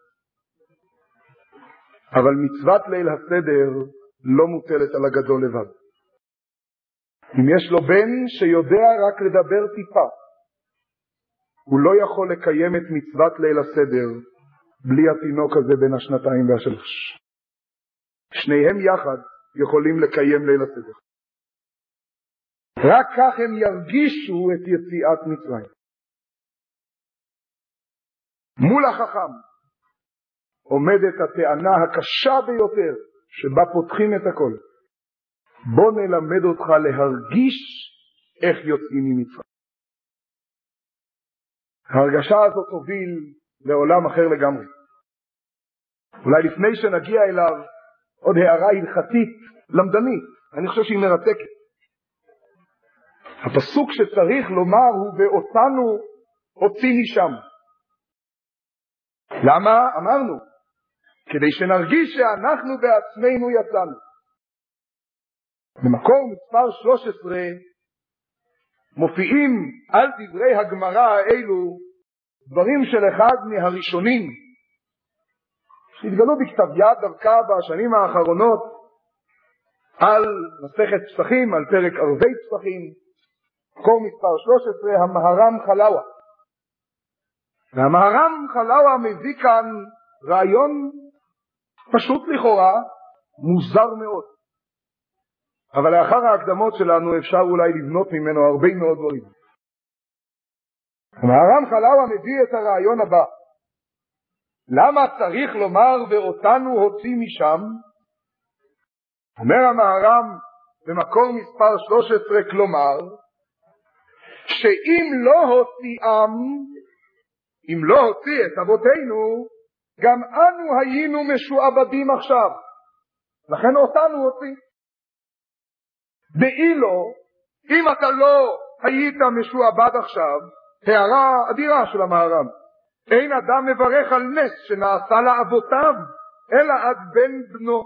S1: אבל מצוות ליל הסדר לא מוטלת על הגדול לבד. אם יש לו בן שיודע רק לדבר טיפה, הוא לא יכול לקיים את מצוות ליל הסדר בלי התינוק הזה בין 2 ו3. שניהם יחד יכולים לקיים ליל הסדר. רק כך הם ירגישו את יציאת מצרים. מול החכם עומדת הטענה הקשה ביותר שבה פותחים את הכל. בוא נלמד אותך להרגיש איך יוצאים ממצרים. ההרגשה הזאת תוביל לעולם אחר לגמרי. אולי לפני שנגיע אליו עוד הערה הלכתית למדנית, אני חושב שהיא מרתקת. הפסוק שצריך לומר הוא ואותנו הוציא משם. למה? אמרנו, כדי שנרגיש שאנחנו בעצמנו יצאנו. במקור מספר 13 מופיעים על דברי הגמרא האלו דברים של אחד מהראשונים שהתגלו בכתב יד דווקא בשנים האחרונות על מסכת פסחים, על פרק ערבי פסחים. מקור מספר 13, המהר"ם חלאווה. והמהר"ם חלאווה מביא כאן רעיון פשוט לכאורה, מוזר מאוד. אבל לאחר ההקדמות שלנו אפשר אולי לבנות ממנו הרבה מאוד דברים. המהר"ם חלאווה מביא את הרעיון הבא. למה צריך לומר ואותנו הוציא משם? אומר המהר"ם במקור מספר 13, כלומר, שאם לא הוציאם, אם לא הוציא את אבותינו, גם אנו היינו משועבדים עכשיו. לכן אותנו הוציא. באילו, אם אתה לא היית משועבד עכשיו, הערה אדירה של המהר"ם, אין אדם מברך על נס שנעשה לאבותיו, אלא עד בן בנו.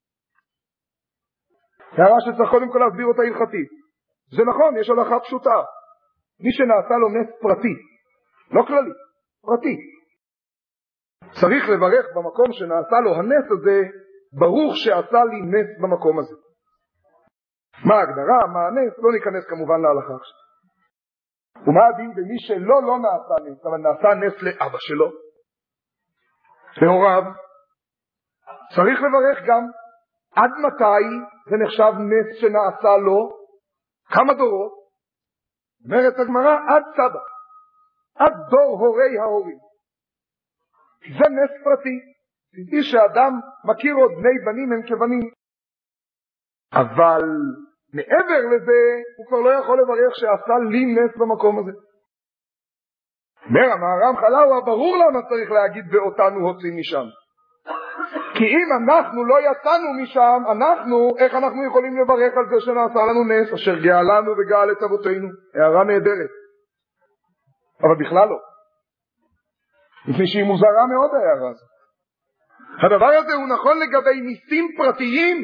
S1: הערה שצריך קודם כל להסביר אותה הלכתית. זה נכון, יש הלכה פשוטה. מי שנעשה לו נס פרטי, לא כללי, פרטי, צריך לברך במקום שנעשה לו הנס הזה, ברוך שעשה לי נס במקום הזה. מה ההגדרה, מה הנס, לא ניכנס כמובן להלכה עכשיו. ומה הדין במי שלא נעשה נס, אבל נעשה נס לאבא שלו, להוריו, צריך לברך גם. עד מתי זה נחשב נס שנעשה לו? כמה דורות? אומרת הגמרא, עד סבא, עד דור הורי ההורים. זה נס פרטי. תדעי שאדם מכיר עוד בני בנים הם כבנים. אבל מעבר לזה הוא כבר לא יכול לברך שעשה לי נס במקום הזה. אומר המהר"ם חלאווה, ברור למה צריך להגיד ואותנו הוציא משם. כי אם אנחנו לא יצאנו משם, איך אנחנו יכולים לברך על זה שנעשה לנו נס אשר גאלנו וגאל את אבותינו? הערה נהדרת, אבל בכלל לא, לפני שהיא מוזרה מאוד הערה הזאת. הדבר הזה הוא נכון לגבי ניסים פרטיים,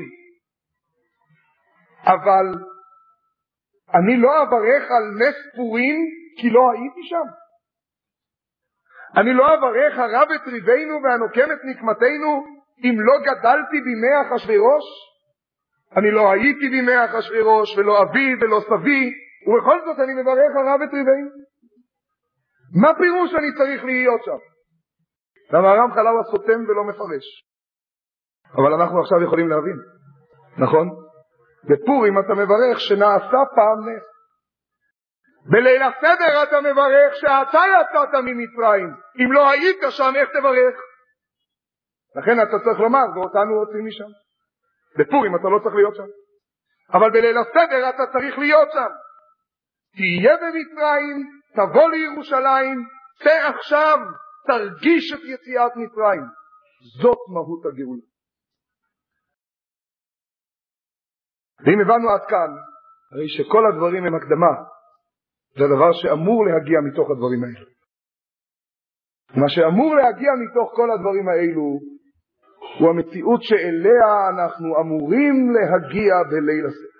S1: אבל אני לא אברך על נס פורים כי לא הייתי שם. אני לא אברך הרב את ריבנו והנוקם את נקמתנו אם לא גדלתי בימי אחשוורוש. אני לא הייתי בימי אחשוורוש ולא אבי ולא סבי, ובכל זאת אני מברך הרב את ריבנו. מה פירוש אני צריך להיות שם? והמהר"ם חלאווה סותם ולא מפרש, אבל אנחנו עכשיו יכולים להבין, נכון? בפורים אתה מברך שנעשה פעם נס. בליל הסדר אתה מברך שאתה יצאת ממצרים. אם לא היית שם, איך תברך? לכן אתה צריך לומר ואותנו הוציא משם. בפורים אתה לא צריך להיות שם, אבל בליל הסדר אתה צריך להיות שם. תהיה במצרים, תבוא לירושלים, צא עכשיו, תרגיש את יציאת מצרים. זאת מהות הגאולה. ואם הבנו עד כאן, הרי שכל הדברים הם הקדמה. זה הדבר שאמור להגיע מתוך הדברים האלו. מה שאמור להגיע מתוך כל הדברים האלו הוא המציאות שאליה אנחנו אמורים להגיע בליל הסדר.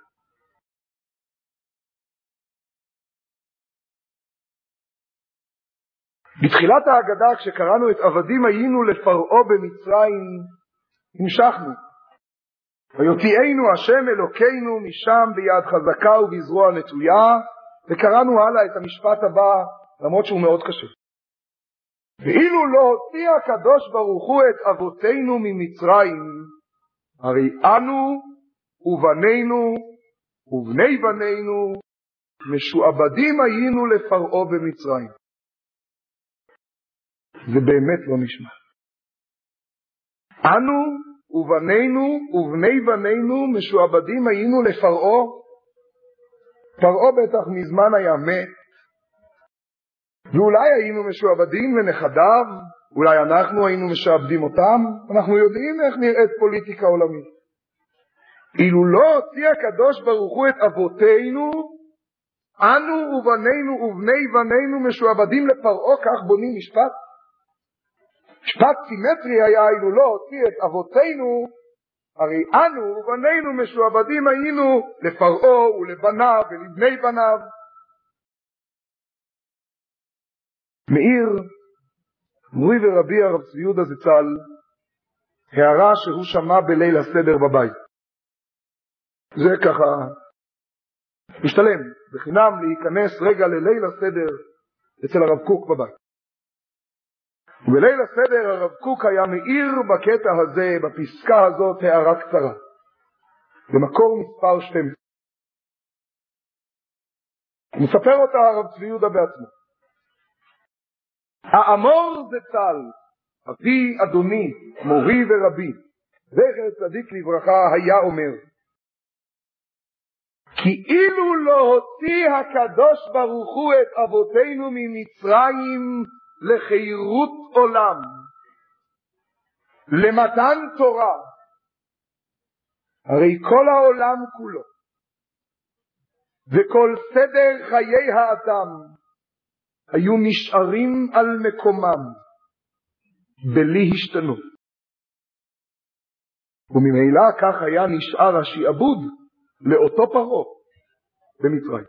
S1: בתחילת ההגדה כשקראנו את עבדים היינו לפרעה במצרים, המשכנו ויוציאנו השם אלוקינו משם ביד חזקה ובזרוע נטויה, וקראנו הלאה את המשפט הבא, למרות שהוא מאוד קשה. ואילו לא הוציא הקדוש ברוך הוא את אבותינו ממצרים, הרי אנו ובנינו ובני בנינו משועבדים היינו לפרעה במצרים. זה באמת לא נשמע. אנו ובנינו ובני בנינו משועבדים היינו לפרעה. פרעה בטח מזמן היה מת, ואולי היינו משועבדים לנכדיו, אולי אנחנו היינו משעבדים אותם. אנחנו יודעים איך נראית פוליטיקה עולמית. אילו לא הוציא הקדוש ברוך הוא את אבותינו, אנו ובנינו ובני בנינו משועבדים לפרעה. כך בונים משפט. משפט סימטרי היה אילו לא הוציא את אבותינו, הרי אנו ובנינו משועבדים היינו לפרעה ולבניו ולבני בניו. מאיר מורי ורבי הרב צבי יהודה זצ"ל הערה שהוא שמע בליל הסדר בבית. זה ככה משתלם בחינם להיכנס רגע לליל הסדר אצל הרב קוק בבית. ובליל הסדר הרב קוק היה מאיר בקטע הזה, בפסקה הזאת, הערה קצרה במקור מספר 12. מספר אותה הרב צבי יהודה בעצמו. האמור זצ"ל, אבי אדוני מורי ורבי זכר צדיק לברכה, היה אומר, כי אילו לא הוציא הקדוש ברוך הוא את אבותינו ממצרים לחירות עולם, למתן תורה, הרי כל העולם כולו וכל סדר חיי האדם היו נשארים על מקומם בלי השתנות, וממילא כך היה נשאר השעבוד לאותו פרעה במצרים.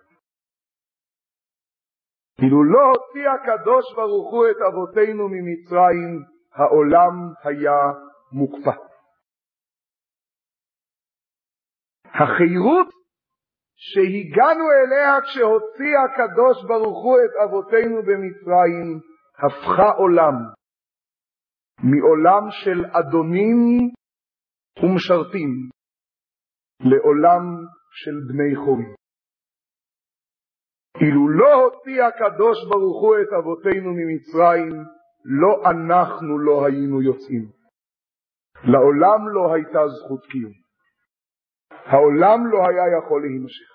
S1: אילו לא הוציא הקדוש ברוך הוא את אבותינו ממצרים, העולם היה מוקפא. החירות שהגענו אליה כשהוציא הקדוש ברוך הוא את אבותינו במצרים הפכה עולם מעולם של אדונים ומשרתים לעולם של בני חורים. אילו לא הוציא הקדוש ברוך הוא את אבותינו ממצרים, לא אנחנו לא היינו יוצאים. לעולם לא הייתה זכות קיום. העולם לא היה יכול להימשך.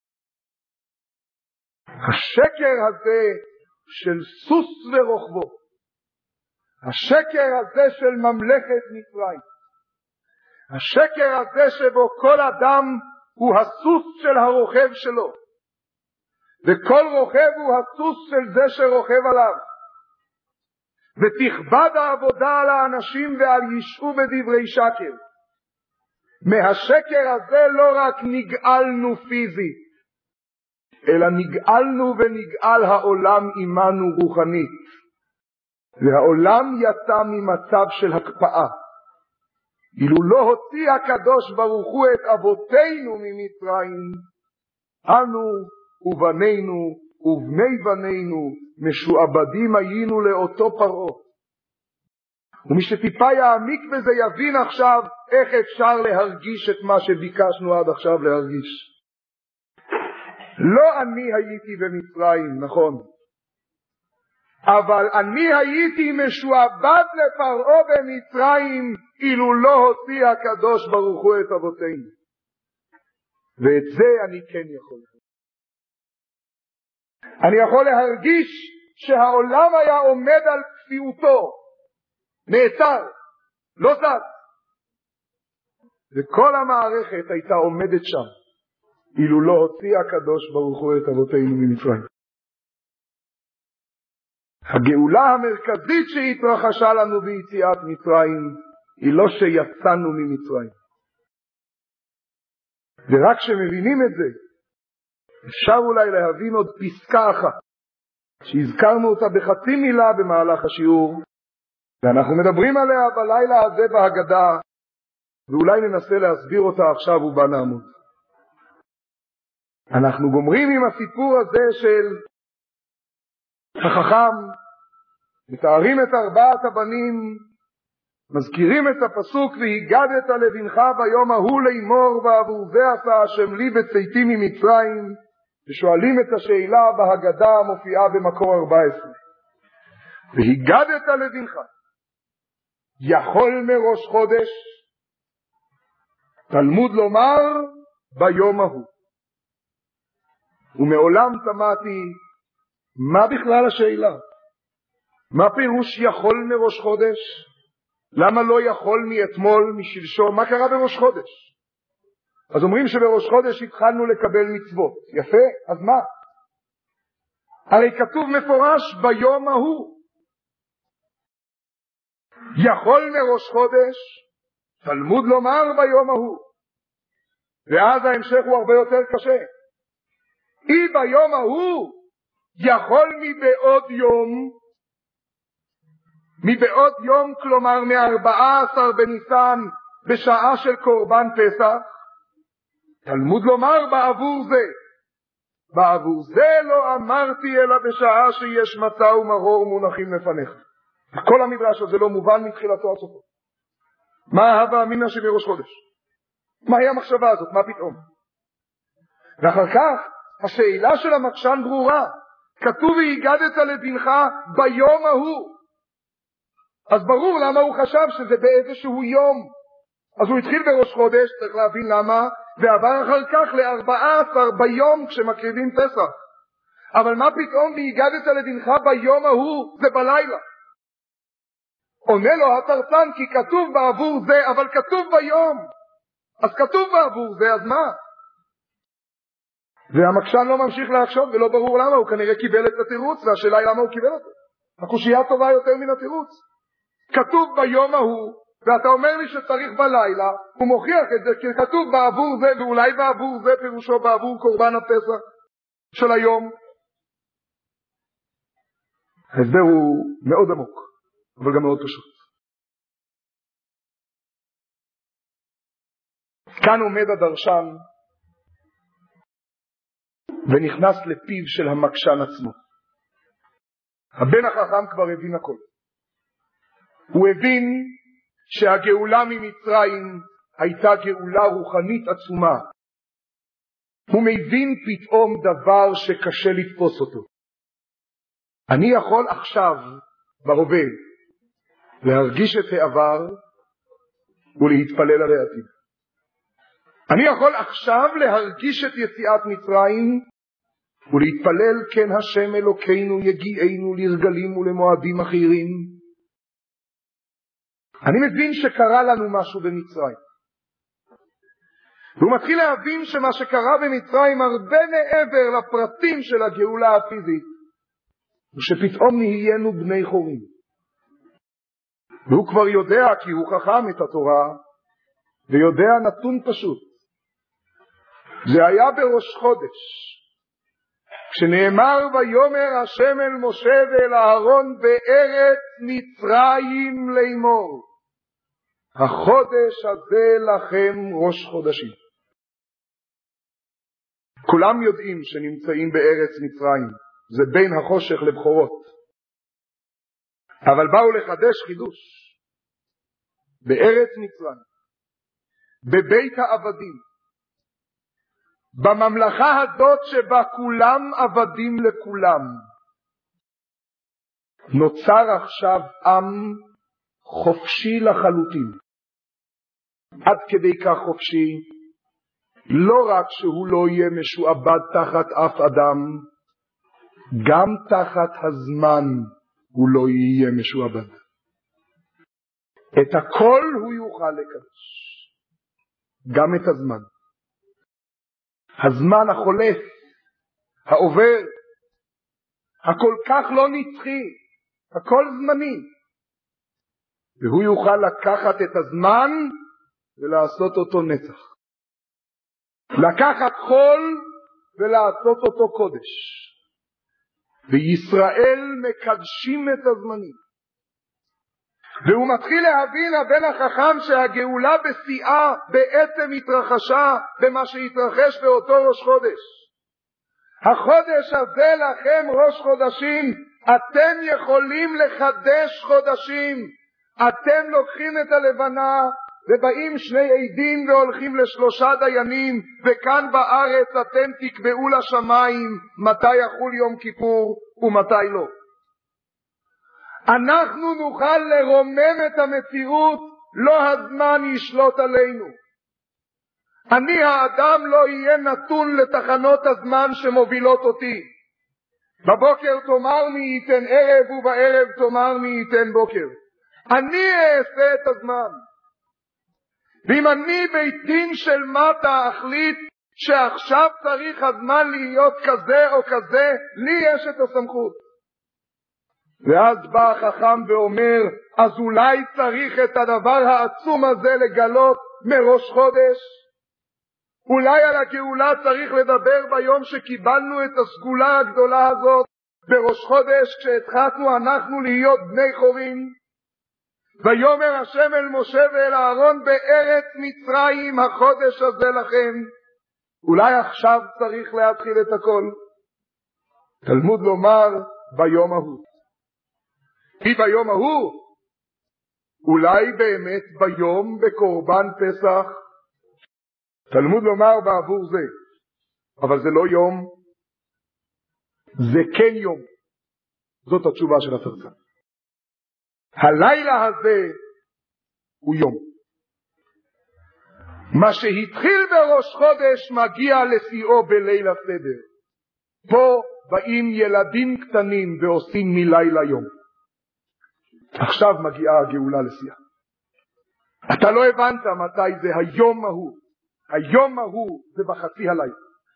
S1: השקר הזה של סוס ורוחבו, השקר הזה של ממלכת מצרים, השקר הזה שבו כל אדם הוא הסוס של הרוכב שלו, וכל רוכב הוא הסוס של זה שרוכב עליו, ותכבד העבודה על האנשים ועל ישעו בדברי שקר. מהשקר הזה לא רק נגאלנו פיזית, אלא נגאלנו ונגאל העולם עמנו רוחנית, והעולם יצא ממצב של הקפאה. אילו לא הוציא הקדוש ברוך הוא את אבותינו ממצרים, אנו ובנינו ובני בנינו משועבדים היינו לאותו פרעה. ומי שטיפה יעמיק בזה יבין עכשיו איך אפשר להרגיש את מה שביקשנו עד עכשיו להרגיש. לא אני הייתי במצרים, נכון, אבל אני הייתי משועבד לפרעה במצרים אילו לא הוציא הקדוש ברוך הוא את אבותינו. ואת זה אני כן יכול. אני יכול להרגיש שהעולם היה עומד על כפיותו, נעצר, לא זז, וכל המערכת הייתה עומדת שם אילו לא הוציא הקדוש ברוך הוא את אבותינו ממצרים. הגאולה המרכזית שהתרחשה לנו ביציאת מצרים היא לא שיצאנו ממצרים. ורק כשמבינים את זה אפשר אולי להבין עוד פסקה אחת שהזכרנו אותה בחצי מילה במהלך השיעור, ואנחנו מדברים עליה בלילה הזה בהגדה, ואולי ננסה להסביר אותה עכשיו ובה נעמוד. אנחנו גומרים עם הסיפור הזה של החכם מתארים את ארבעת הבנים, מזכירים את הפסוק והיגדת לבנך ביום ההוא לאמור בעבור זה עשה השם לי בצאתי ממצרים, ושואלים את השאלה בהגדה המופיעה במקור 14. והיגדת לבנך, יכול מראש חודש, תלמוד לומר ביום ההוא. ומעולם תמהתי, מה בכלל השאלה? מה פירוש יכול מראש חודש? למה לא יכול מאתמול, משלשום? מה קרה בראש חודש? אז אומרים שבראש חודש התחלנו לקבל מצוות. יפה, אז מה? הרי כתוב מפורש ביום ההוא. יכול מראש חודש, תלמוד לומר ביום ההוא. ואז ההמשך הוא הרבה יותר קשה. אי ביום ההוא יכול מבעוד יום, מבעוד יום, כלומר מ14 בניסן בשעה של קורבן פסח, תלמוד לומר בעבור זה. בעבור זה לא אמרתי אלא בשעה שיש מצה ומרור מונחים לפניך. כל המדרש הזה לא מובן מתחילתו עד סופו. מה ההווה אמינא שבראש חודש? מהי המחשבה הזאת? מה פתאום? ואחר כך השאלה של המקשן ברורה. כתוב והיגדת לבנך ביום ההוא. אז ברור למה הוא חשב שזה באיזשהו יום. אז הוא התחיל בראש חודש, צריך להבין למה, ועבר אחר כך ל14 ביום כשמקריבים פסח. אבל מה פתאום והיגדת לבנך ביום ההוא? זה בלילה. עונה לו התרצן כי כתוב בעבור זה, אבל כתוב ביום. אז כתוב בעבור זה, אז מה? והמקשן לא ממשיך להחשוב ולא ברור למה, הוא כנראה קיבל את התירוץ, והשאלה היא למה הוא קיבל אותו. הקושייה טובה יותר מן התירוץ. כתוב ביום ההוא, ואתה אומר לי שצריך בלילה, הוא מוכיח את זה כי כתוב בעבור זה, ואולי בעבור זה פירושו בעבור קורבן הפסח של היום. ההסבר הוא מאוד עמוק, אבל גם מאוד פשוט. כאן עומד הדרשן ונכנס לפיו של המקשן עצמו. הבן החכם כבר הבין הכל. הוא הבין שהגאולה ממצרים הייתה גאולה רוחנית עצומה. הוא מבין פתאום דבר שקשה לתפוס אותו. אני יכול עכשיו בהווה להרגיש את העבר ולהתפלל על העתיד. אני יכול עכשיו להרגיש את יציאת מצרים ולהתפלל כן השם אלוקינו יגיענו לרגלים ולמועדים אחרים. אני מבין שקרה לנו משהו במצרים. והוא מתחיל להבין שמה שקרה במצרים הרבה מעבר לפרטים של הגאולה הפיזית, ושפתאום נהיינו בני חורים. והוא כבר יודע כי הוא חכם את התורה, ויודע נתון פשוט. זה היה בראש חודש, כשנאמר ויאמר השם אל משה ואל אהרון בארץ מצרים לאמור, החודש הזה לכם ראש חודשים. כולם יודעים שנמצאים בארץ מצרים, זה בין החושך לבחורות. אבל באו לחדש חידוש. בארץ מצרים, בבית העבדים, בממלכה הזאת שבה כולם עבדים לכולם, נוצר עכשיו עם חופשי לחלוטין. עד כדי כך חופשי, לא רק שהוא לא יהיה משועבד תחת אף אדם, גם תחת הזמן הוא לא יהיה משועבד. את הכל הוא יוכל לקדש, גם את הזמן. הזמן החולף, העובר, הכל כך לא נצחי, הכל זמני. והוא יוכל לקחת את הזמן ולעשות אותו נצח. לקחת חול ולעשות אותו קודש. וישראל מקדשים את הזמנים. והוא מתחיל להבין הבן החכם שהגאולה בשיאה בעצם התרחשה במה שהתרחש באותו ראש חודש. החודש הזה לכם ראש חודשים, אתם יכולים לחדש חודשים. אתם לוקחים את הלבנה ובאים שני עדים והולכים לשלושה דיינים, וכאן בארץ אתם תקבעו לשמיים מתי יחול יום כיפור ומתי לא. אנחנו נוכל לרומם את המציאות, לא הזמן ישלוט עלינו. אני האדם לא יהיה נתון לתחנות הזמן שמובילות אותי. בבוקר תאמר מי ייתן ערב ובערב תאמר מי ייתן בוקר. אני אעשה את הזמן. ואם אני בית דין של מטה אחליט שעכשיו צריך הזמן להיות כזה או כזה, לי יש את הסמכות. ואז בא החכם ואומר, אז אולי צריך את הדבר העצום הזה לגלות מראש חודש? אולי על הגאולה צריך לדבר ביום שקיבלנו את הסגולה הגדולה הזאת בראש חודש, כשהתחלנו אנחנו להיות בני חורין? ויאמר השם אל משה ואל אהרון בארץ מצרים החודש הזה לכם. אולי עכשיו צריך להתחיל את הכל? תלמוד לומר ביום ההוא. כי ביום ההוא, אולי באמת ביום בקורבן פסח, תלמוד לומר בעבור זה, אבל זה לא יום, זה כן יום. זאת התשובה של התרצ"א. הלילה הזה הוא יום. מה שהתחיל בראש חודש מגיע לשיאו בליל הסדר. פה באים ילדים קטנים ועושים מלילה יום. עכשיו מגיעה הגאולה לשיאה. אתה לא הבנת מתי זה היום ההוא. היום ההוא זה בחצי הלילה.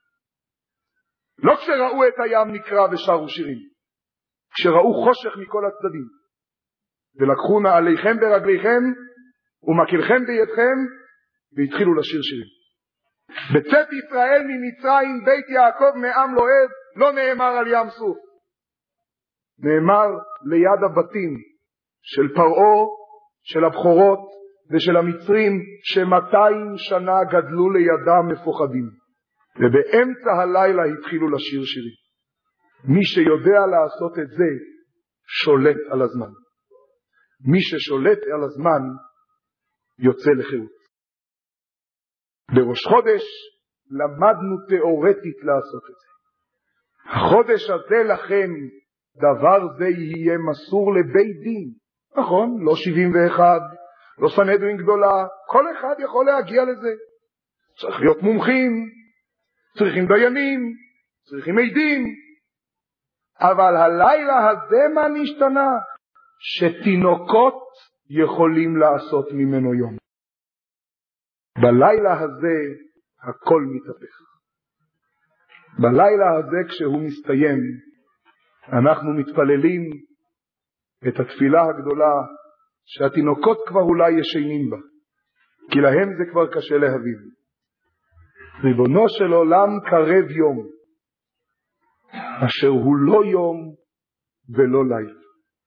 S1: לא כשראו את הים נקרא ושרו שירים, כשראו חושך מכל הצדדים ולקחו נעליכם ברגליכם ומקלכם בידכם והתחילו לשיר שירים. בצאת ישראל ממצרים בית יעקב מעם לועד לא נאמר על ים סוף, נאמר ליד הבתים של פרעה, של הבחורות ושל המצרים, ש200 שנה גדלו לידם מפוחדים, ובאמצע הלילה התחילו לשיר שירים. מי שיודע לעשות את זה שולט על הזמן. מי ששולט על הזמן יוצא לחירות. בראש חודש למדנו תיאורטית לעשות את זה. החודש הזה לכם דבר זה יהיה מסור לבית דין. נכון, לא 71, לא סנהדרין גדולה, כל אחד יכול להגיע לזה. צריך להיות מומחים, צריכים דיינים, צריכים עדים. אבל הלילה הזה מה נשתנה? שתינוקות יכולים לעשות ממנו יום. בלילה הזה הכל מתהפך. בלילה הזה כשהוא מסתיים, אנחנו מתפללים את התפילה הגדולה שהתינוקות כבר אולי ישנים בה, כי להם זה כבר קשה להבין. ריבונו של עולם קרב יום, אשר הוא לא יום ולא לילה.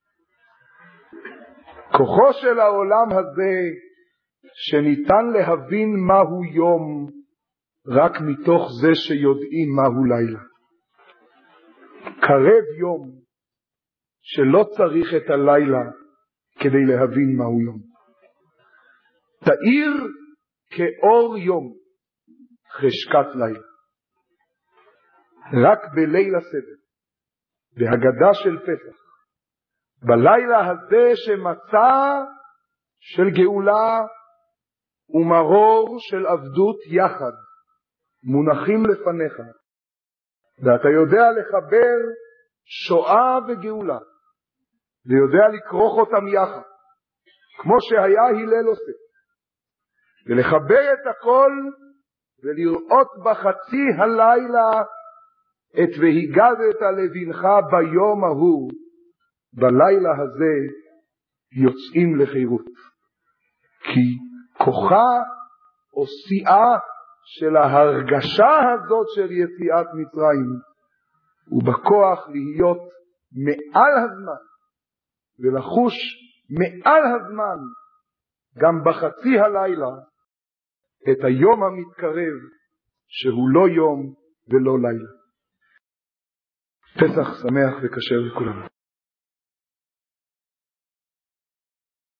S1: כוחו של העולם הזה שניתן להבין מהו יום רק מתוך זה שיודעים מהו לילה. קרב יום שלא צריך את הלילה כדי להבין מהו יום. תאיר כאור יום חשכת לילה. רק בליל הסדר, בהגדה של פסח, בלילה הזה שמצא של גאולה ומרור של עבדות יחד מונחים לפניך, ואתה יודע לחבר שואה וגאולה ויודע לכרוך אותם יחד כמו שהיה הלל עושה, ולחבר את הכל ולראות בחצי הלילה את והיגדת לבנך ביום ההוא. בלילה הזה יוצאים לחירות, כי כוחה או שיאה של ההרגשה הזאת של יציאת מצרים הוא בכוח להיות מעל הזמן ולחוש מעל הזמן גם בחצי הלילה את היום המתקרב שהוא לא יום ולא לילה. פסח שמח וכשר לכולנו.